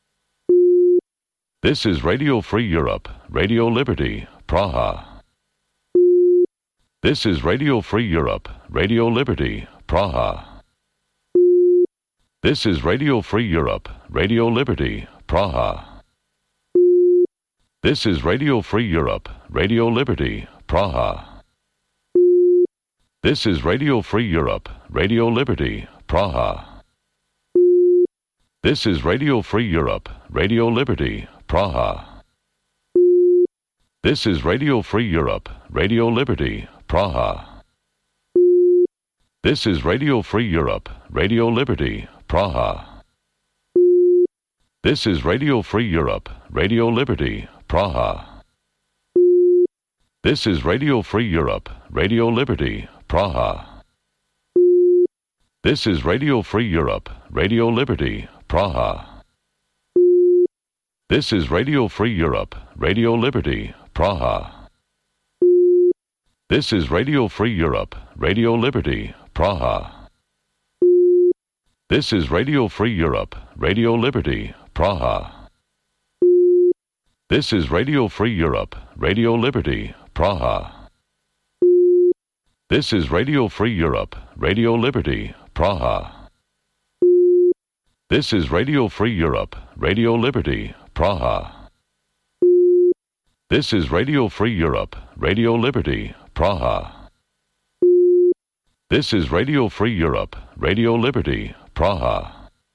[SPEAKER 1] This is Radio Free Europe, Radio Liberty, Praha. This is Radio Free Europe, Radio Liberty, Praha. This is Radio Free Europe, Radio Liberty, Praha. This is Radio Free Europe, Radio Liberty, Praha. This is Radio Free Europe, Radio Liberty, Praha. This is Radio Free Europe, Radio Liberty, Praha. This is Radio Free Europe, Radio Liberty, Praha. This is Radio Free Europe, Radio Liberty, Praha. This is Radio Free Europe, Radio Liberty, Praha. This is Radio Free Europe, Radio Liberty, Praha. This is Radio Free Europe, Radio Liberty, Praha. This is Radio Free Europe, Radio Liberty, Praha. This is Radio Free Europe, Radio Liberty, Praha. This is Radio Free Europe, Radio Liberty, Praha. This is Radio Free Europe, Radio Liberty, Praha. This is Radio Free Europe, Radio Liberty, Praha. This is Radio Free Europe, Radio Liberty, Praha. This is Radio Free Europe, Radio Liberty, Praha. This is Radio Free Europe, Radio Liberty, Praha.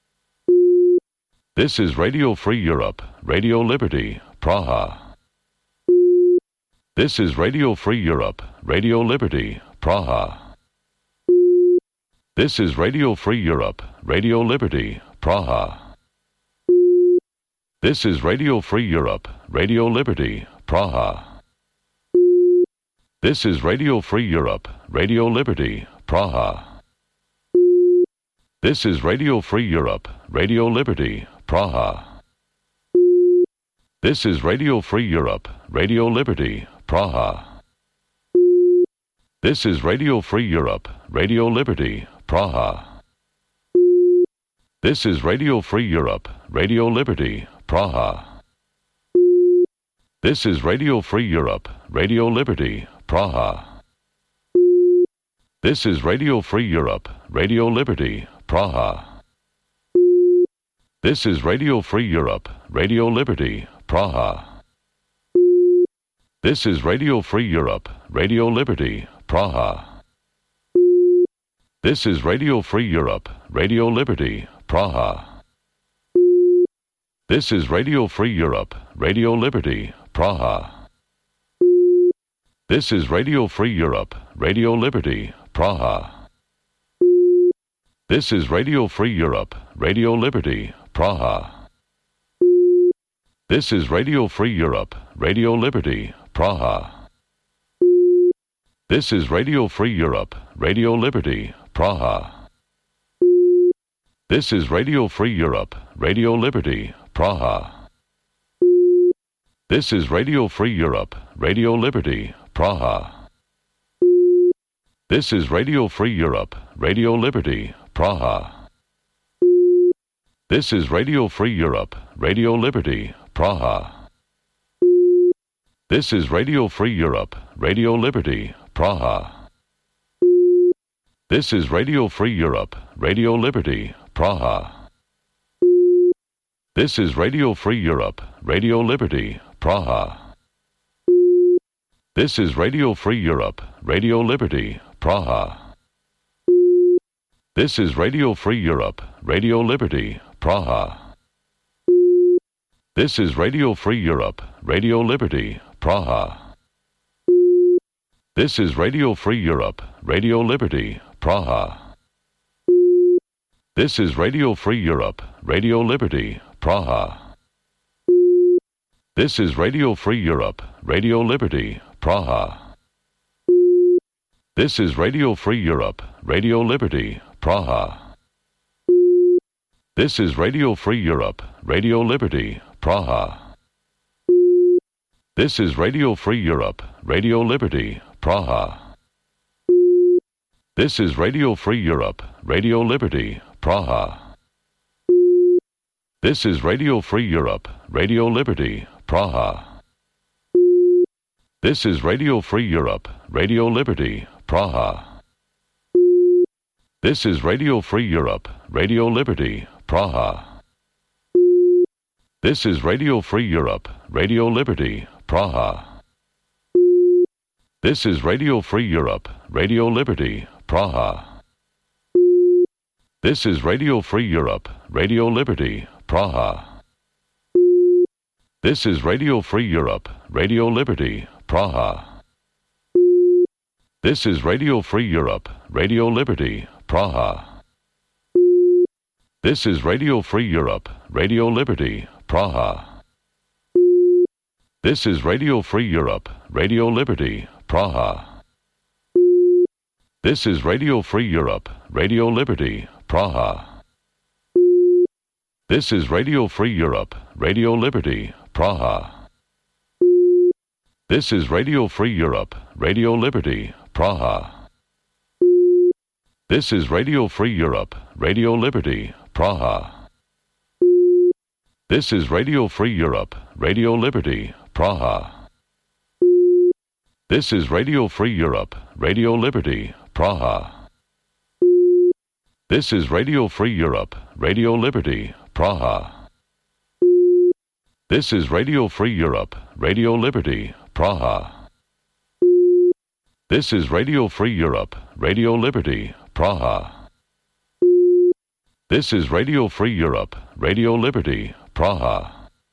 [SPEAKER 1] This is Radio Free Europe, Radio Liberty, Praha. This is Radio Free Europe, Radio Liberty, Praha. This is Radio Free Europe, Radio Liberty, Praha. This is Radio Free Europe, Radio Liberty, Praha. This is Radio Free Europe, Radio Liberty, Praha. This is Radio Free Europe, Radio Liberty, Praha. This is Radio Free Europe, Radio Liberty, Praha. This is Radio Free Europe, Radio Liberty, Praha. This is Radio Free Europe, Radio Liberty, Praha. This is Radio Free Europe, Radio Liberty, Praha. This is Radio Free Europe, Radio Liberty, Praha. This is Radio Free Europe, Radio Liberty, Praha. This is Radio Free Europe, Radio Liberty, Praha. This is Radio Free Europe, Radio Liberty, Praha. This is Radio Free Europe, Radio Liberty, Praha. This is Radio Free Europe, Radio Liberty, Praha. This is Radio Free Europe, Radio Liberty, Praha. This is Radio Free Europe, Radio Liberty, Praha. This is Radio Free Europe, Radio Liberty, Praha. This is Radio Free Europe, Radio Liberty, Praha. This is Radio Free Europe, Radio Liberty, Praha. This is Radio Free Europe, Radio Liberty, Praha. This is Radio Free Europe, Radio Liberty, Praha. This is Radio Free Europe, Radio Liberty, Praha. This is Radio Free Europe, Radio Liberty, Praha. This is Radio Free Europe, Radio Liberty, Praha. This is Radio Free Europe, Radio Liberty, Praha. This is Radio Free Europe, Radio Liberty, Praha. This is Radio Free Europe, Radio Liberty, Praha. This is Radio Free Europe, Radio Liberty, Praha. This is Radio Free Europe, Radio Liberty, Praha. This is Radio Free Europe, Radio Liberty, Praha. This is Radio Free Europe, Radio Liberty, Praha. This is Radio Free Europe, Radio Liberty, Praha. This is Radio Free Europe, Radio Liberty, Praha. This is Radio Free Europe, Radio Liberty, Praha. This is Radio Free Europe, Radio Liberty, Praha. This is Radio Free Europe, Radio Liberty, Praha. This is Radio Free Europe, Radio Liberty, Praha. This is Radio Free Europe, Radio Liberty, Praha. This is Radio Free Europe, Radio Liberty, Praha. This is Radio Free Europe, Radio Liberty, Praha. This is Radio Free Europe, Radio Liberty, Praha. This is Radio Free Europe, Radio Liberty, Praha. This is Radio Free Europe, Radio Liberty, Praha. This is Radio Free Europe, Radio Liberty, Praha. This is Radio Free Europe, Radio Liberty, Praha. This is Radio Free Europe, Radio Liberty, Praha. This is Radio Free Europe, Radio Liberty, Praha. This is Radio Free Europe, Radio Liberty, Praha. This is Radio Free Europe, Radio Liberty, Praha. This is Radio Free Europe, Radio Liberty, Praha. This is Radio Free Europe, Radio Liberty, Praha. This is Radio Free Europe, Radio Liberty, Praha. This is Radio Free Europe, Radio Liberty, Praha. This is Radio Free Europe, Radio Liberty, Praha.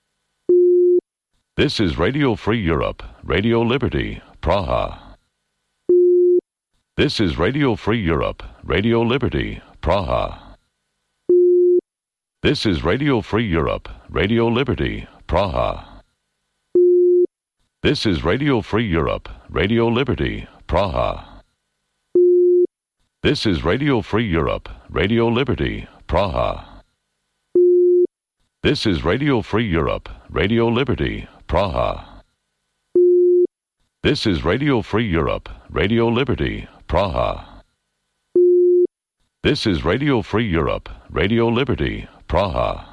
[SPEAKER 1] This is Radio Free Europe, Radio Liberty, Praha. This is Radio Free Europe, Radio Liberty, Praha. This is Radio Free Europe, Radio Liberty, Praha. This is Radio Free Europe, Radio Liberty, Praha. This is Radio Free Europe, Radio Liberty, Praha. This is Radio Free Europe, Radio Liberty, Praha. This is Radio Free Europe, Radio Liberty, Praha. This is Radio Free Europe, Radio Liberty, Praha.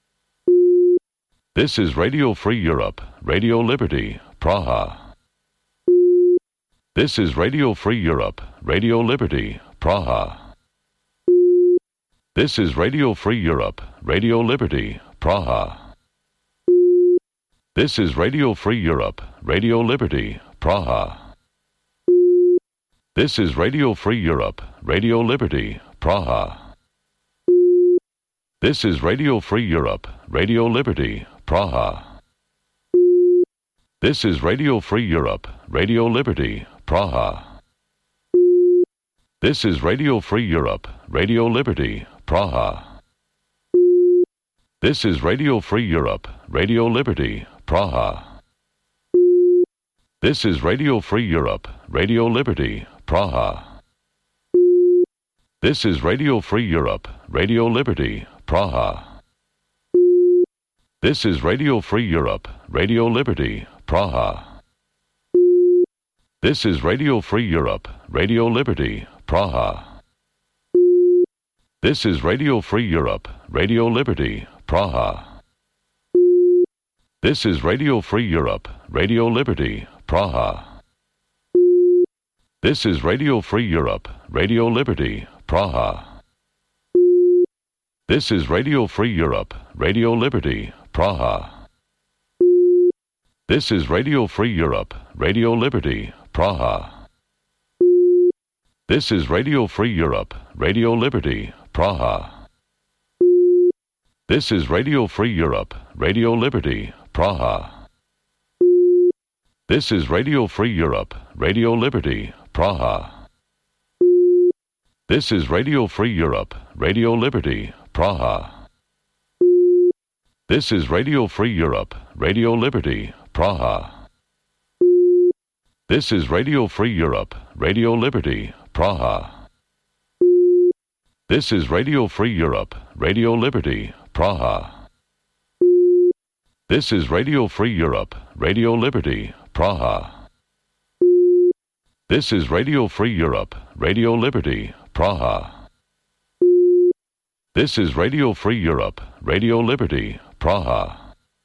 [SPEAKER 1] This is Radio Free Europe, Radio Liberty, Praha. This is Radio Free Europe, Radio Liberty, Praha. This is Radio Free Europe, Radio Liberty, Praha. This is Radio Free Europe, Radio Liberty, Praha. This is Radio Free Europe, Radio Liberty, Praha. This is Radio Free Europe, Radio Liberty, Praha. This is Radio Free Europe, Radio Liberty, Praha. This is Radio Free Europe, Radio Liberty, Praha. This is Radio Free Europe, Radio Liberty, Praha. This is Radio Free Europe, Radio Liberty, Praha. This is Radio Free Europe, Radio Liberty, Praha. This is Radio Free Europe, Radio Liberty, Praha. This is Radio Free Europe, Radio Liberty, Praha. This is Radio Free Europe, Radio Liberty, Praha. This is Radio Free Europe, Radio Liberty, Praha. This is Radio Free Europe, Radio Liberty, Praha. This is Radio Free Europe, Radio Liberty, Praha. This is Radio Free Europe, Radio Liberty, Praha. This is Radio Free Europe, Radio Liberty, Praha. This is Radio Free Europe, Radio Liberty, Praha. This is Radio Free Europe, Radio Liberty, Praha. This is Radio Free Europe, Radio Liberty, Praha. This is Radio Free Europe, Radio Liberty, Praha. This is Radio Free Europe, Radio Liberty, Praha. This is Radio Free Europe, Radio Liberty, Praha. This is Radio Free Europe, Radio Liberty, Praha. This is Radio Free Europe, Radio Liberty, Praha. This is Radio Free Europe, Radio Liberty, Praha.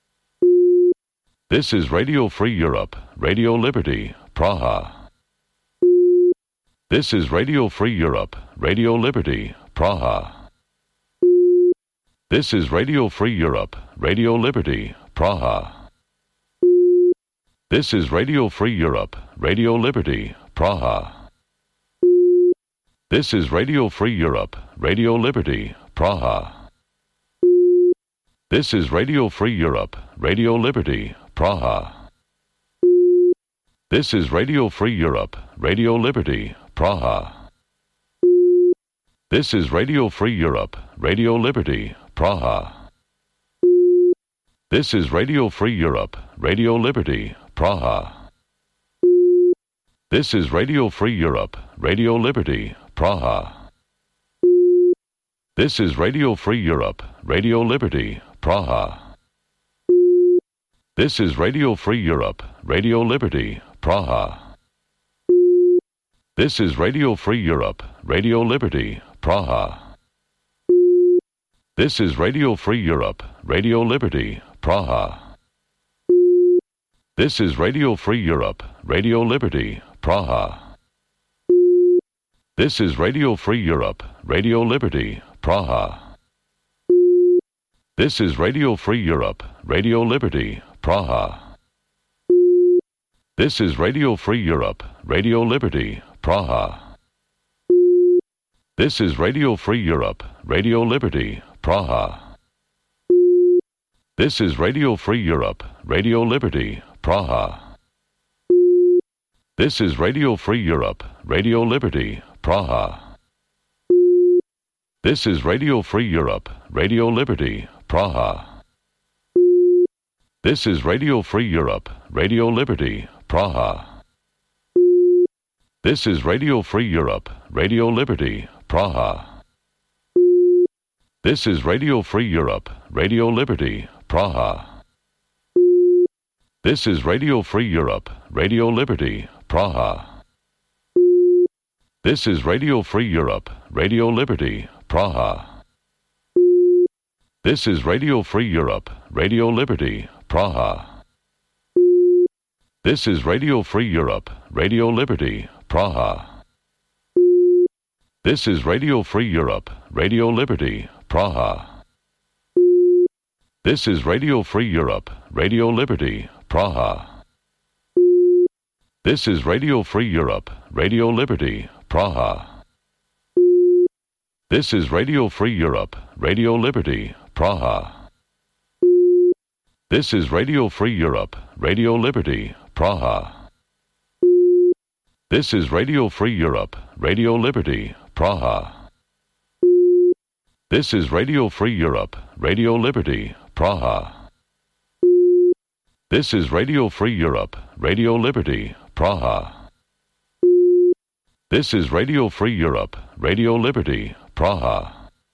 [SPEAKER 1] This is Radio Free Europe, Radio Liberty, Praha. This is Radio Free Europe, Radio Liberty, Praha. This is Radio Free Europe, Radio Liberty, Praha. This is Radio Free Europe, Radio Liberty, Praha. This is Radio Free Europe, Radio Liberty, Praha. This is Radio Free Europe, Radio Liberty, Praha. This is Radio Free Europe, Radio Liberty, Praha. This is Radio Free Europe, Radio Liberty, Praha. This is Radio Free Europe, Radio Liberty, Praha. This is Radio Free Europe, Radio Liberty, Praha. This is Radio Free Europe, Radio Liberty, Praha. This is Radio Free Europe, Radio Liberty, Praha. This is Radio Free Europe, Radio Liberty, Praha. This is Radio Free Europe, Radio Liberty, Praha. This is Radio Free Europe, Radio Liberty, Praha. This is Radio Free Europe, Radio Liberty, Praha. This is Radio Free Europe, Radio Liberty, Praha. This is Radio Free Europe, Radio Liberty, Praha. This is Radio Free Europe, Radio Liberty, Praha. This is Radio Free Europe, Radio Liberty, Praha. This is Radio Free Europe, Radio Liberty, Praha. This is Radio Free Europe, Radio Liberty, Praha. This is Radio Free Europe, Radio Liberty, Praha. This is Radio Free Europe, Radio Liberty, Praha. This is Radio Free Europe, Radio Liberty, Praha. This is Radio Free Europe, Radio Liberty, Praha. This is Radio Free Europe, Radio Liberty, Praha. This is Radio Free Europe, Radio Liberty, Praha. This is Radio Free Europe, Radio Liberty, Praha. This is Radio Free Europe, Radio Liberty, Praha. This is Radio Free Europe, Radio Liberty, Praha. This is Radio Free Europe, Radio Liberty, Praha. This is Radio Free Europe, Radio Liberty, Praha. This is Radio Free Europe, Radio Liberty, Praha. This is Radio Free Europe, Radio Liberty, Praha. This is Radio Free Europe, Radio Liberty, Praha. This is Radio Free Europe, Radio Liberty, Praha. This is Radio Free Europe, Radio Liberty, Praha.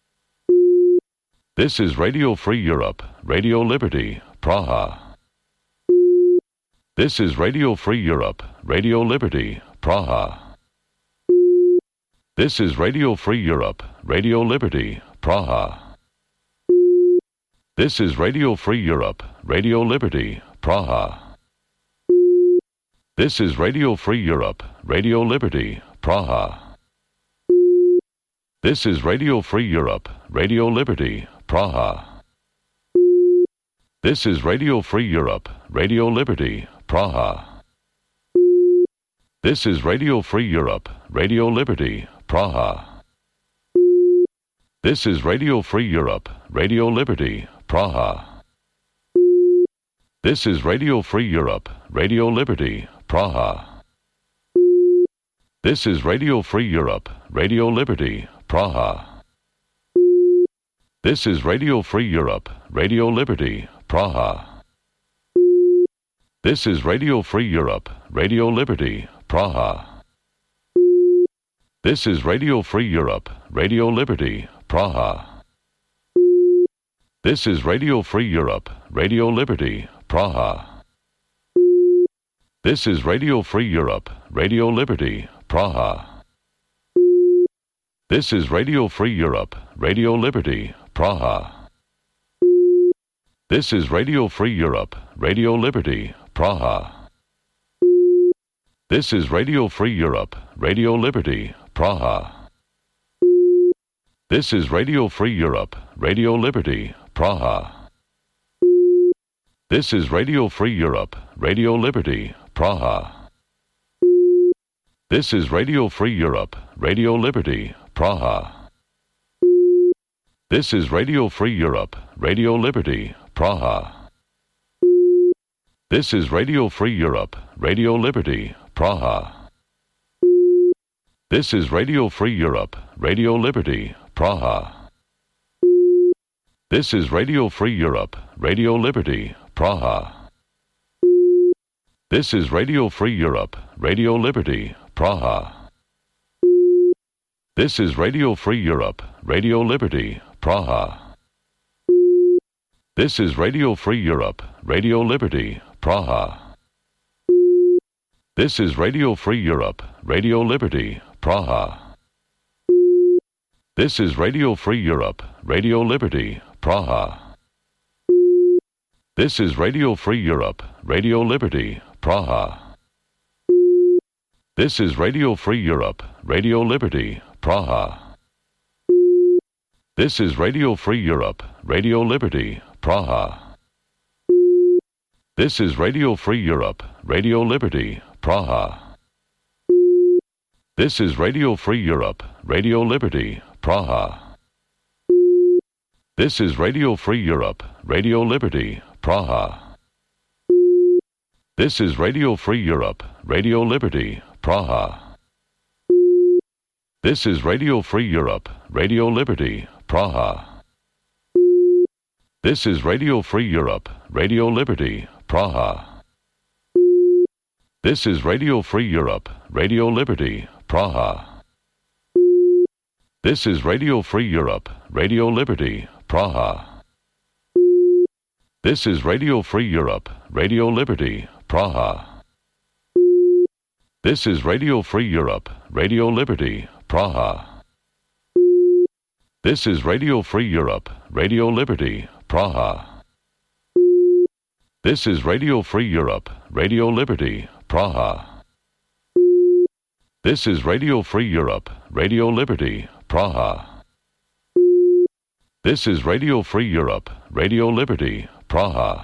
[SPEAKER 1] This is Radio Free Europe, Radio Liberty, Praha. This is Radio Free Europe, Radio Liberty, Praha. This is Radio Free Europe, Radio Liberty, Praha. This is Radio Free Europe, Radio Liberty, Praha. This is Radio Free Europe, Radio Liberty, Praha. This is Radio Free Europe, Radio Liberty, Praha. This is Radio Free Europe, Radio Liberty, Praha. This is Radio Free Europe, Radio Liberty, Praha. This is Radio Free Europe, Radio Liberty, Praha. This is Radio Free Europe, Radio Liberty, Praha. This is Radio Free Europe, Radio Liberty, Praha. This is Radio Free Europe, Radio Liberty, Praha. This is Radio Free Europe, Radio Liberty, Praha. This is Radio Free Europe, Radio Liberty, Praha. This is Radio Free Europe, Radio Liberty, Praha. This is Radio Free Europe, Radio Liberty, Praha. This is Radio Free Europe, Radio Liberty, Praha. This is Radio Free Europe, Radio Liberty, Praha. This is Radio Free Europe, Radio Liberty, Praha. This is Radio Free Europe, Radio Liberty, Praha. This is Radio Free Europe, Radio Liberty, Praha. This is Radio Free Europe, Radio Liberty, Praha. This is Radio Free Europe, Radio Liberty, Praha. This is Radio Free Europe, Radio Liberty, Praha. This is Radio Free Europe, Radio Liberty, Praha. This is Radio Free Europe, Radio Liberty, Praha. This is Radio Free Europe, Radio Liberty, Praha. This is Radio Free Europe, Radio Liberty, Praha. This is Radio Free Europe, Radio Liberty, Praha. This is Radio Free Europe, Radio Liberty, Praha. This is Radio Free Europe, Radio Liberty, Praha. This is Radio Free Europe, Radio Liberty, Praha. This is Radio Free Europe, Radio Liberty, Praha. This is Radio Free Europe, Radio Liberty, Praha. This is Radio Free Europe, Radio Liberty, Praha. This is Radio Free Europe, Radio Liberty, Praha. This is Radio Free Europe, Radio Liberty, Praha. This is Radio Free Europe, Radio Liberty, Praha. This is Radio Free Europe, Radio Liberty, Praha. This is Radio Free Europe, Radio Liberty, Praha. This is Radio Free Europe, Radio Liberty, Praha. This is Radio Free Europe, Radio Liberty, Praha. This is Radio Free Europe, Radio Liberty, Praha. This is Radio Free Europe, Radio Liberty, Praha. This is Radio Free Europe, Radio Liberty, Praha. This is Radio Free Europe, Radio Liberty, Praha. This is Radio Free Europe, Radio Liberty, Praha. This is Radio Free Europe, Radio Liberty, Praha.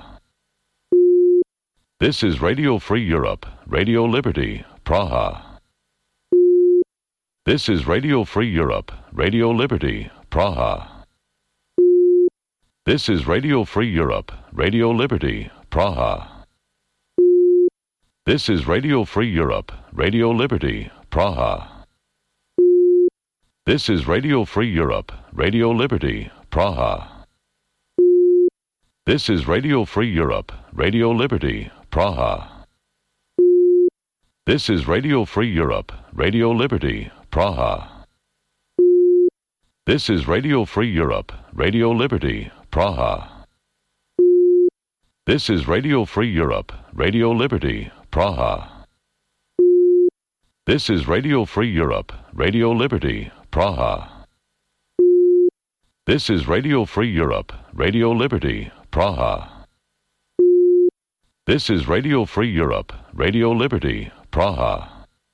[SPEAKER 1] This is Radio Free Europe, Radio Liberty, Praha. This is Radio Free Europe, Radio Liberty, Praha. This is Radio Free Europe, Radio Liberty, Praha. This is Radio Free Europe, Radio Liberty, Praha. This is Radio Free Europe, Radio Liberty, Praha. This is Radio Free Europe, Radio Liberty, Praha. This is Radio Free Europe, Radio Liberty, Praha. This is Radio Free Europe, Radio Liberty, Praha. This is Radio Free Europe, Radio Liberty, Praha. This is Radio Free Europe, Radio Liberty, Praha. This is Radio Free Europe, Radio Liberty, Praha. This is Radio Free Europe, Radio Liberty, Praha.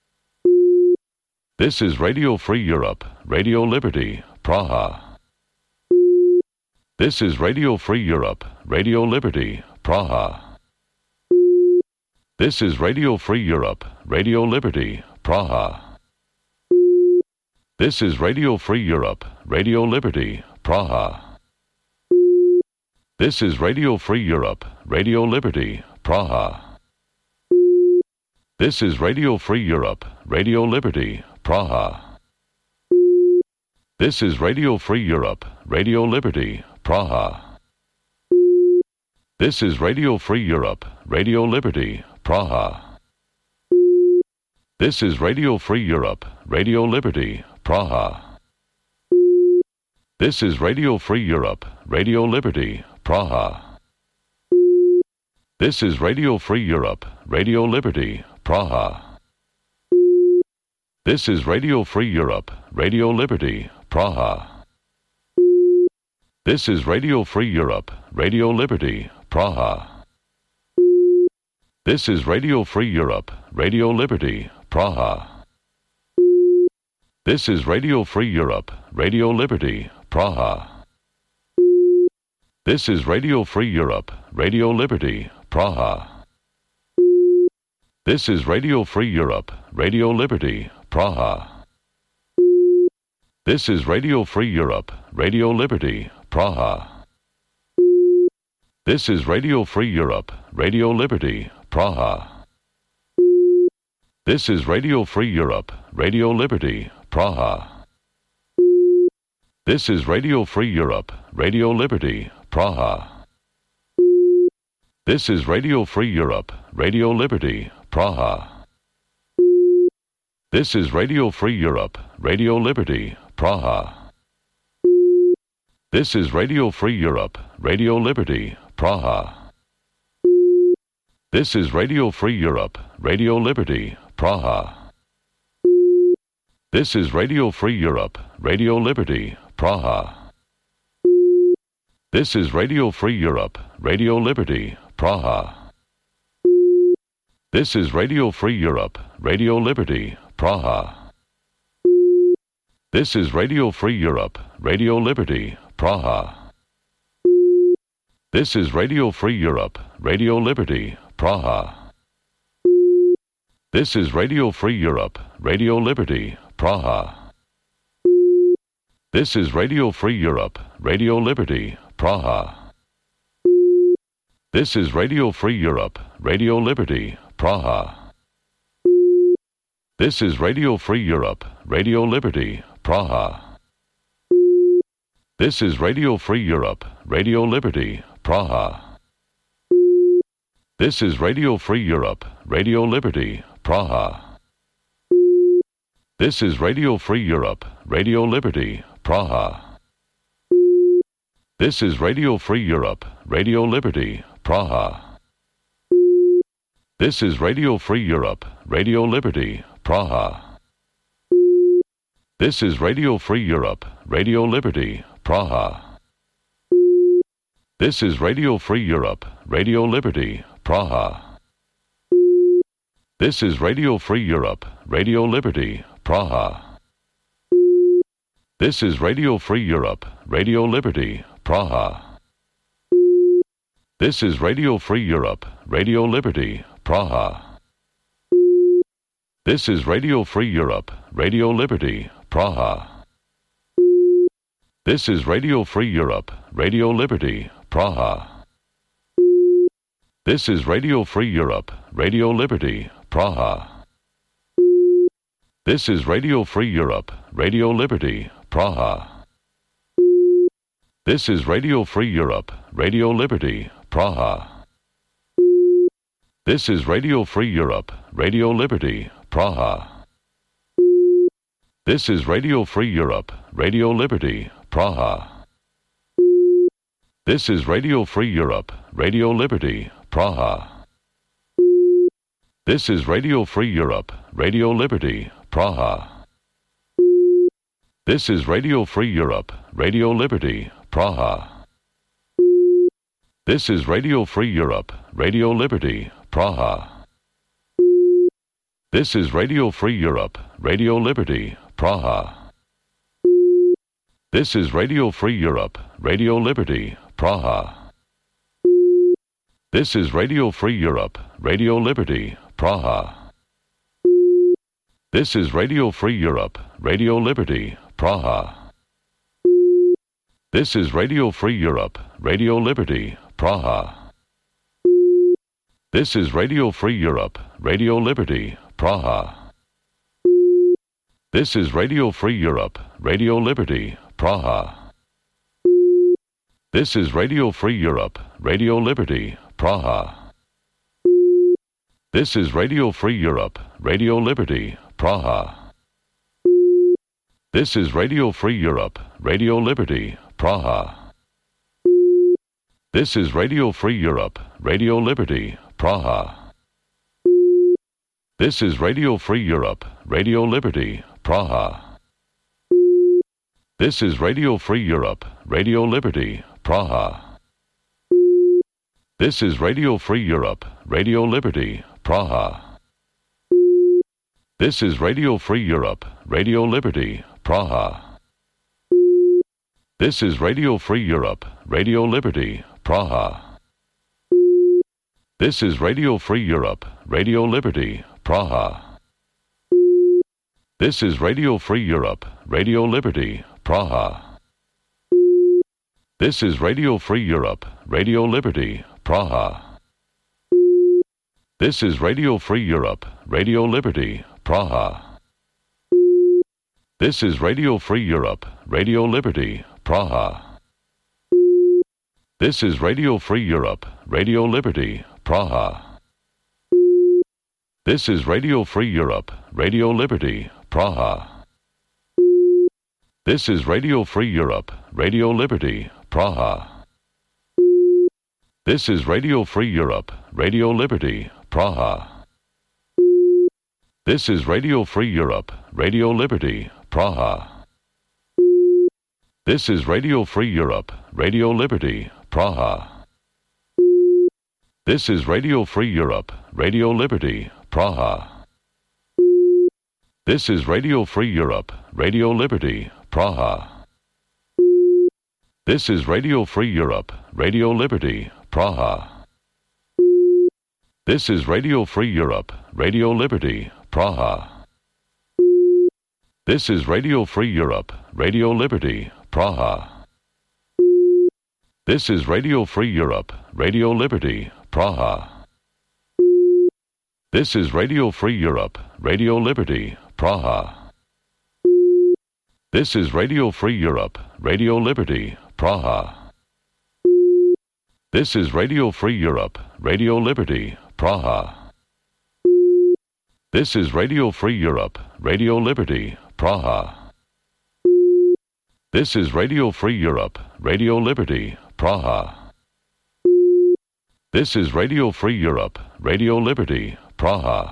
[SPEAKER 1] This is Radio Free Europe, Radio Liberty, Praha. This is Radio Free Europe, Radio Liberty, Praha. This is Radio Free Europe, Radio Liberty, Praha. This is Radio Free Europe, Radio Liberty, Praha. This is Radio Free Europe, Radio Liberty, Praha. This is Radio Free Europe, Radio Liberty, Praha. This is Radio Free Europe, Radio Liberty, Praha. This is Radio Free Europe, Radio Liberty, Praha. This is Radio Free Europe, Radio Liberty, Praha. This is Radio Free Europe, Radio Liberty, Praha. This is Radio Free Europe, Radio Liberty, Praha. This is Radio Free Europe, Radio Liberty, Praha. This is Radio Free Europe, Radio Liberty, Praha. This is Radio Free Europe, Radio Liberty, Praha. This is Radio Free Europe, Radio Liberty, Praha. This is Radio Free Europe, Radio Liberty, Praha. This is Radio Free Europe, Radio Liberty, Praha. This is Radio Free Europe, Radio Liberty, Praha. This is Radio Free Europe, Radio Liberty, Praha. This is Radio Free Europe, Radio Liberty, Praha. This is Radio Free Europe, Radio Liberty, Praha. This is Radio Free Europe, Radio Liberty, Praha. This is Radio Free Europe, Radio Liberty, Praha. This is Radio Free Europe, Radio Liberty, Praha. This is Radio Free Europe, Radio Liberty, Praha. This is Radio Free Europe, Radio Liberty, Praha. This is Radio Free Europe, Radio Liberty, Praha. This is Radio Free Europe, Radio Liberty, Praha. This is Radio Free Europe, Radio Liberty, Praha. This is Radio Free Europe, Radio Liberty, Praha. This is Radio Free Europe, Radio Liberty, Praha. This is Radio Free Europe, Radio Liberty, Praha. This is Radio Free Europe, Radio Liberty, Praha. This is Radio Free Europe, Radio Liberty, Praha. This is Radio Free Europe, Radio Liberty, Praha. This is Radio Free Europe, Radio Liberty, Praha. This is Radio Free Europe, Radio Liberty, Praha. This is Radio Free Europe, Radio Liberty, Praha. This is Radio Free Europe, Radio Liberty, Praha. This is Radio Free Europe, Radio Liberty, Praha. This is Radio Free Europe, Radio Liberty, Praha. This is Radio Free Europe, Radio Liberty, Praha. This is Radio Free Europe, Radio Liberty, Praha. This is Radio Free Europe, Radio Liberty, Praha. This is Radio Free Europe, Radio Liberty, Praha. This is Radio Free Europe, Radio Liberty, Praha. This is Radio Free Europe, Radio Liberty, Praha. This is Radio Free Europe, Radio Liberty, Praha. This is Radio Free Europe, Radio Liberty, Praha. This is Radio Free Europe, Radio Liberty, Praha. This is Radio Free Europe, Radio Liberty, Praha. This is Radio Free Europe, Radio Liberty, Praha. This is Radio Free Europe, Radio Liberty, Praha. This is Radio Free Europe, Radio Liberty, Praha. This is Radio Free Europe, Radio Liberty, Praha. This is Radio Free Europe, Radio Liberty, Praha. This is Radio Free Europe, Radio Liberty, Praha. This is Radio Free Europe, Radio Liberty, Praha. This is Radio Free Europe, Radio Liberty, Praha. This is Radio Free Europe, Radio Liberty, Praha. This is Radio Free Europe, Radio Liberty, Praha. This is Radio Free Europe, Radio Liberty, Praha. This is Radio Free Europe, Radio Liberty, Praha. This is Radio Free Europe, Radio Liberty, Praha. This is Radio Free Europe, Radio Liberty, Praha. This is Radio Free Europe, Radio Liberty, Praha. This is Radio Free Europe, Radio Liberty, Praha. This is Radio Free Europe, Radio Liberty, Praha. This is Radio Free Europe, Radio Liberty, Praha. This is Radio Free Europe, Radio Liberty, Praha. This is Radio Free Europe, Radio Liberty, Praha. This is Radio Free Europe, Radio Liberty, Praha. This is Radio Free Europe, Radio Liberty, Praha. This is Radio Free Europe, Radio Liberty, Praha. This is Radio Free Europe, Radio Liberty, Praha. This is Radio Free Europe, Radio Liberty, Praha. This is Radio Free Europe, Radio Liberty, Praha. This is Radio Free Europe, Radio Liberty, Praha. This is Radio Free Europe, Radio Liberty, Praha. This is Radio Free Europe, Radio Liberty, Praha. This is Radio Free Europe, Radio Liberty, Praha. This is Radio Free Europe, Radio Liberty, Praha. This is Radio Free Europe, Radio Liberty, Praha. This is Radio Free Europe, Radio Liberty, Praha. This is Radio Free Europe, Radio Liberty, Praha. This is Radio Free Europe, Radio Liberty, Praha. This is Radio Free Europe, Radio Liberty, Praha. This is Radio Free Europe, Radio Liberty, Praha. This is Radio Free Europe, Radio Liberty, Praha. This is Radio Free Europe, Radio Liberty, Praha. This is Radio Free Europe, Radio Liberty, Praha. This is Radio Free Europe, Radio Liberty, Praha. This is Radio Free Europe, Radio Liberty, Praha. This is Radio Free Europe, Radio Liberty, Praha.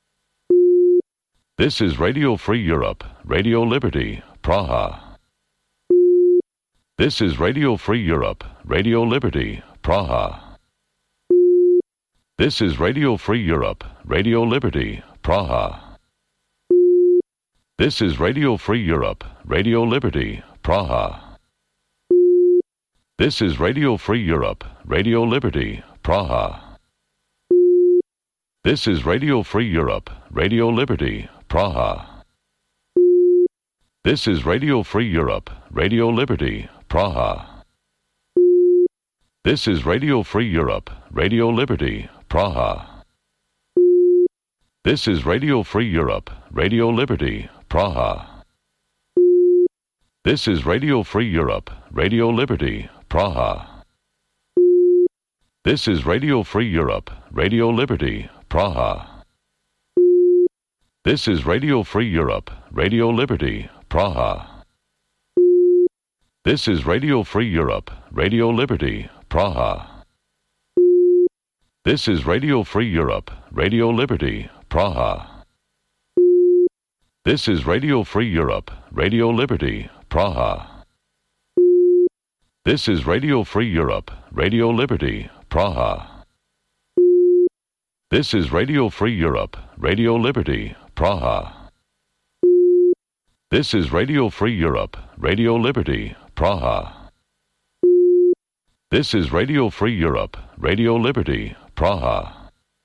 [SPEAKER 1] This is Radio Free Europe, Radio Liberty, Praha. This is Radio Free Europe, Radio Liberty, Praha. This is Radio Free Europe, Radio Liberty, Praha. This is Radio Free Europe, Radio Liberty, Praha. This is Radio Free Europe, Radio Liberty, Praha. This is Radio Free Europe, Radio Liberty, Praha. This is Radio Free Europe, Radio Liberty, Praha. This is Radio Free Europe, Radio Liberty, Praha. This is Radio Free Europe, Radio Liberty, Praha. This is Radio Free Europe, Radio Liberty, Praha. This is Radio Free Europe, Radio Liberty, Praha. This is Radio Free Europe, Radio Liberty, Praha. This is Radio Free Europe, Radio Liberty, Praha. This is Radio Free Europe, Radio Liberty, Praha. This is Radio Free Europe, Radio Liberty, Praha. This is Radio Free Europe, Radio Liberty, Praha. This is Radio Free Europe, Radio Liberty, Praha. This is Radio Free Europe, Radio Liberty, Praha. This is Radio Free Europe, Radio Liberty, Praha.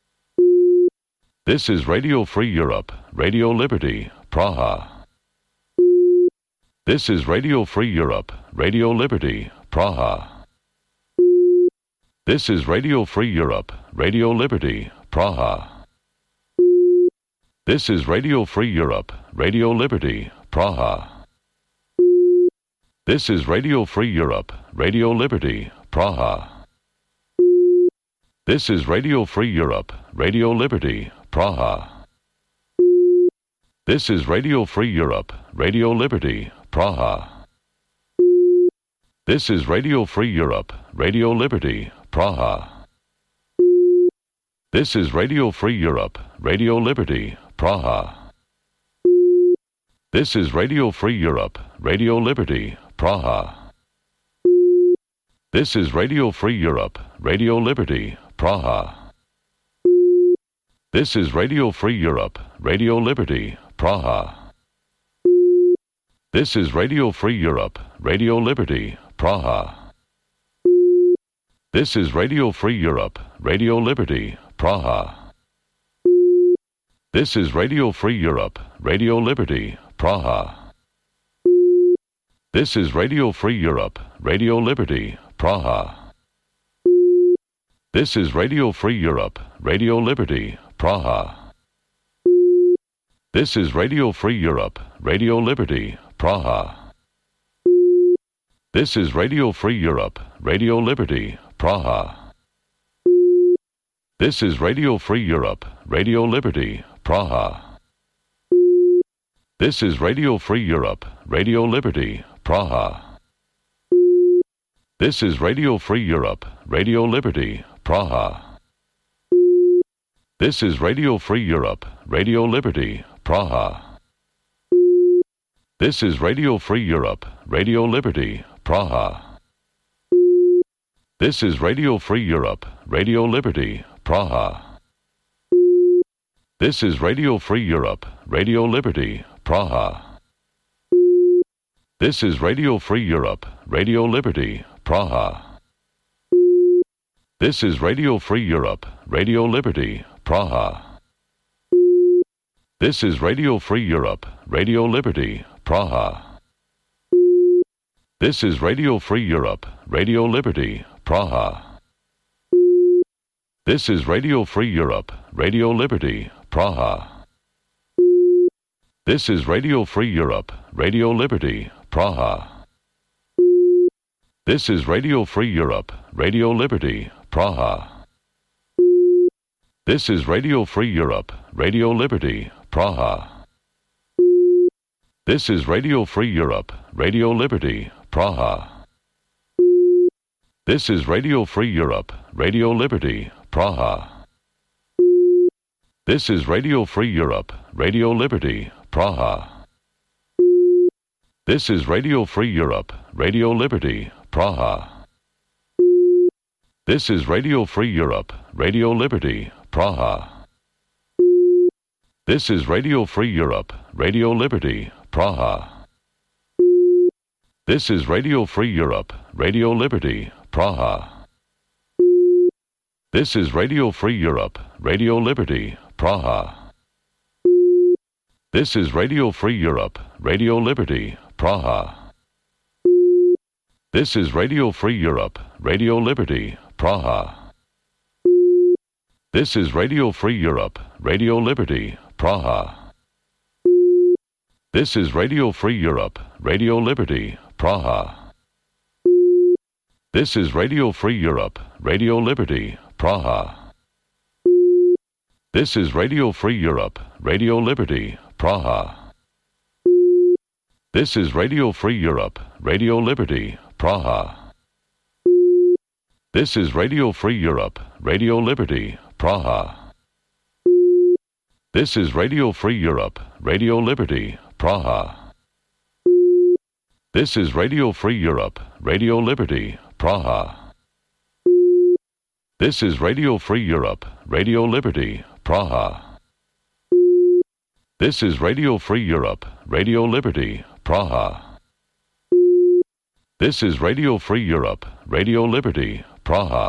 [SPEAKER 1] This is Radio Free Europe, Radio Liberty, Praha. This is Radio Free Europe, Radio Liberty, Praha. This is Radio Free Europe, Radio Liberty, Praha. This is Radio Free Europe, Radio Liberty, Praha. This is Radio Free Europe, Radio Liberty, Praha. This is Radio Free Europe, Radio Liberty, Praha. This is Radio Free Europe, Radio Liberty, Praha. This is Radio Free Europe, Radio Liberty, Praha. This is Radio Free Europe, Radio Liberty, Praha. This is Radio Free Europe, Radio Liberty, Praha. This is Radio Free Europe, Radio Liberty, Praha. This is Radio Free Europe, Radio Liberty, Praha. This is Radio Free Europe, Radio Liberty, Praha. This is Radio Free Europe, Radio Liberty, Praha. This is Radio Free Europe, Radio Liberty, Praha. This is Radio Free Europe, Radio Liberty, Praha. This is Radio Free Europe, Radio Liberty, Praha. This is Radio Free Europe, Radio Liberty, Praha. This is Radio Free Europe, Radio Liberty, Praha. This is Radio Free Europe, Radio Liberty, Praha. This is Radio Free Europe, Radio Liberty, Praha. This is Radio Free Europe, Radio Liberty, Praha. This is Radio Free Europe, Radio Liberty, Praha. This is Radio Free Europe, Radio Liberty, Praha. This is Radio Free Europe, Radio Liberty, Praha. This is Radio Free Europe, Radio Liberty, Praha. This is Radio Free Europe, Radio Liberty, Praha. This is Radio Free Europe, Radio Liberty, Praha. This is Radio Free Europe, Radio Liberty, Praha. This is Radio Free Europe, Radio Liberty, Praha. This is Radio Free Europe, Radio Liberty, Praha. This is Radio Free Europe, Radio Liberty, Praha. This is Radio Free Europe, Radio Liberty, Praha. This is Radio Free Europe, Radio Liberty, Praha. This is Radio Free Europe, Radio Liberty, Praha. This is Radio Free Europe, Radio Liberty, Praha. This is Radio Free Europe, Radio Liberty, Praha. This is Radio Free Europe, Radio Liberty, Praha. This is Radio Free Europe, Radio Liberty, Praha. This is Radio Free Europe, Radio Liberty, Praha. This is Radio Free Europe, Radio Liberty, Praha. This is Radio Free Europe, Radio Liberty, Praha. This is Radio Free Europe, Radio Liberty, Praha. This is Radio Free Europe, Radio Liberty, Praha. This is Radio Free Europe, Radio Liberty, Praha. This is Radio Free Europe, Radio Liberty, Praha. This is Radio Free Europe, Radio Liberty, Praha. This is Radio Free Europe, Radio Liberty, Praha. This is Radio Free Europe, Radio Liberty, Praha. This is Radio Free Europe, Radio Liberty, Praha. This is Radio Free Europe, Radio Liberty, Praha. This is Radio Free Europe, Radio Liberty, Praha. This is Radio Free Europe, Radio Liberty, Praha. This is Radio Free Europe, Radio Liberty, Praha. This is Radio Free Europe, Radio Liberty, Praha.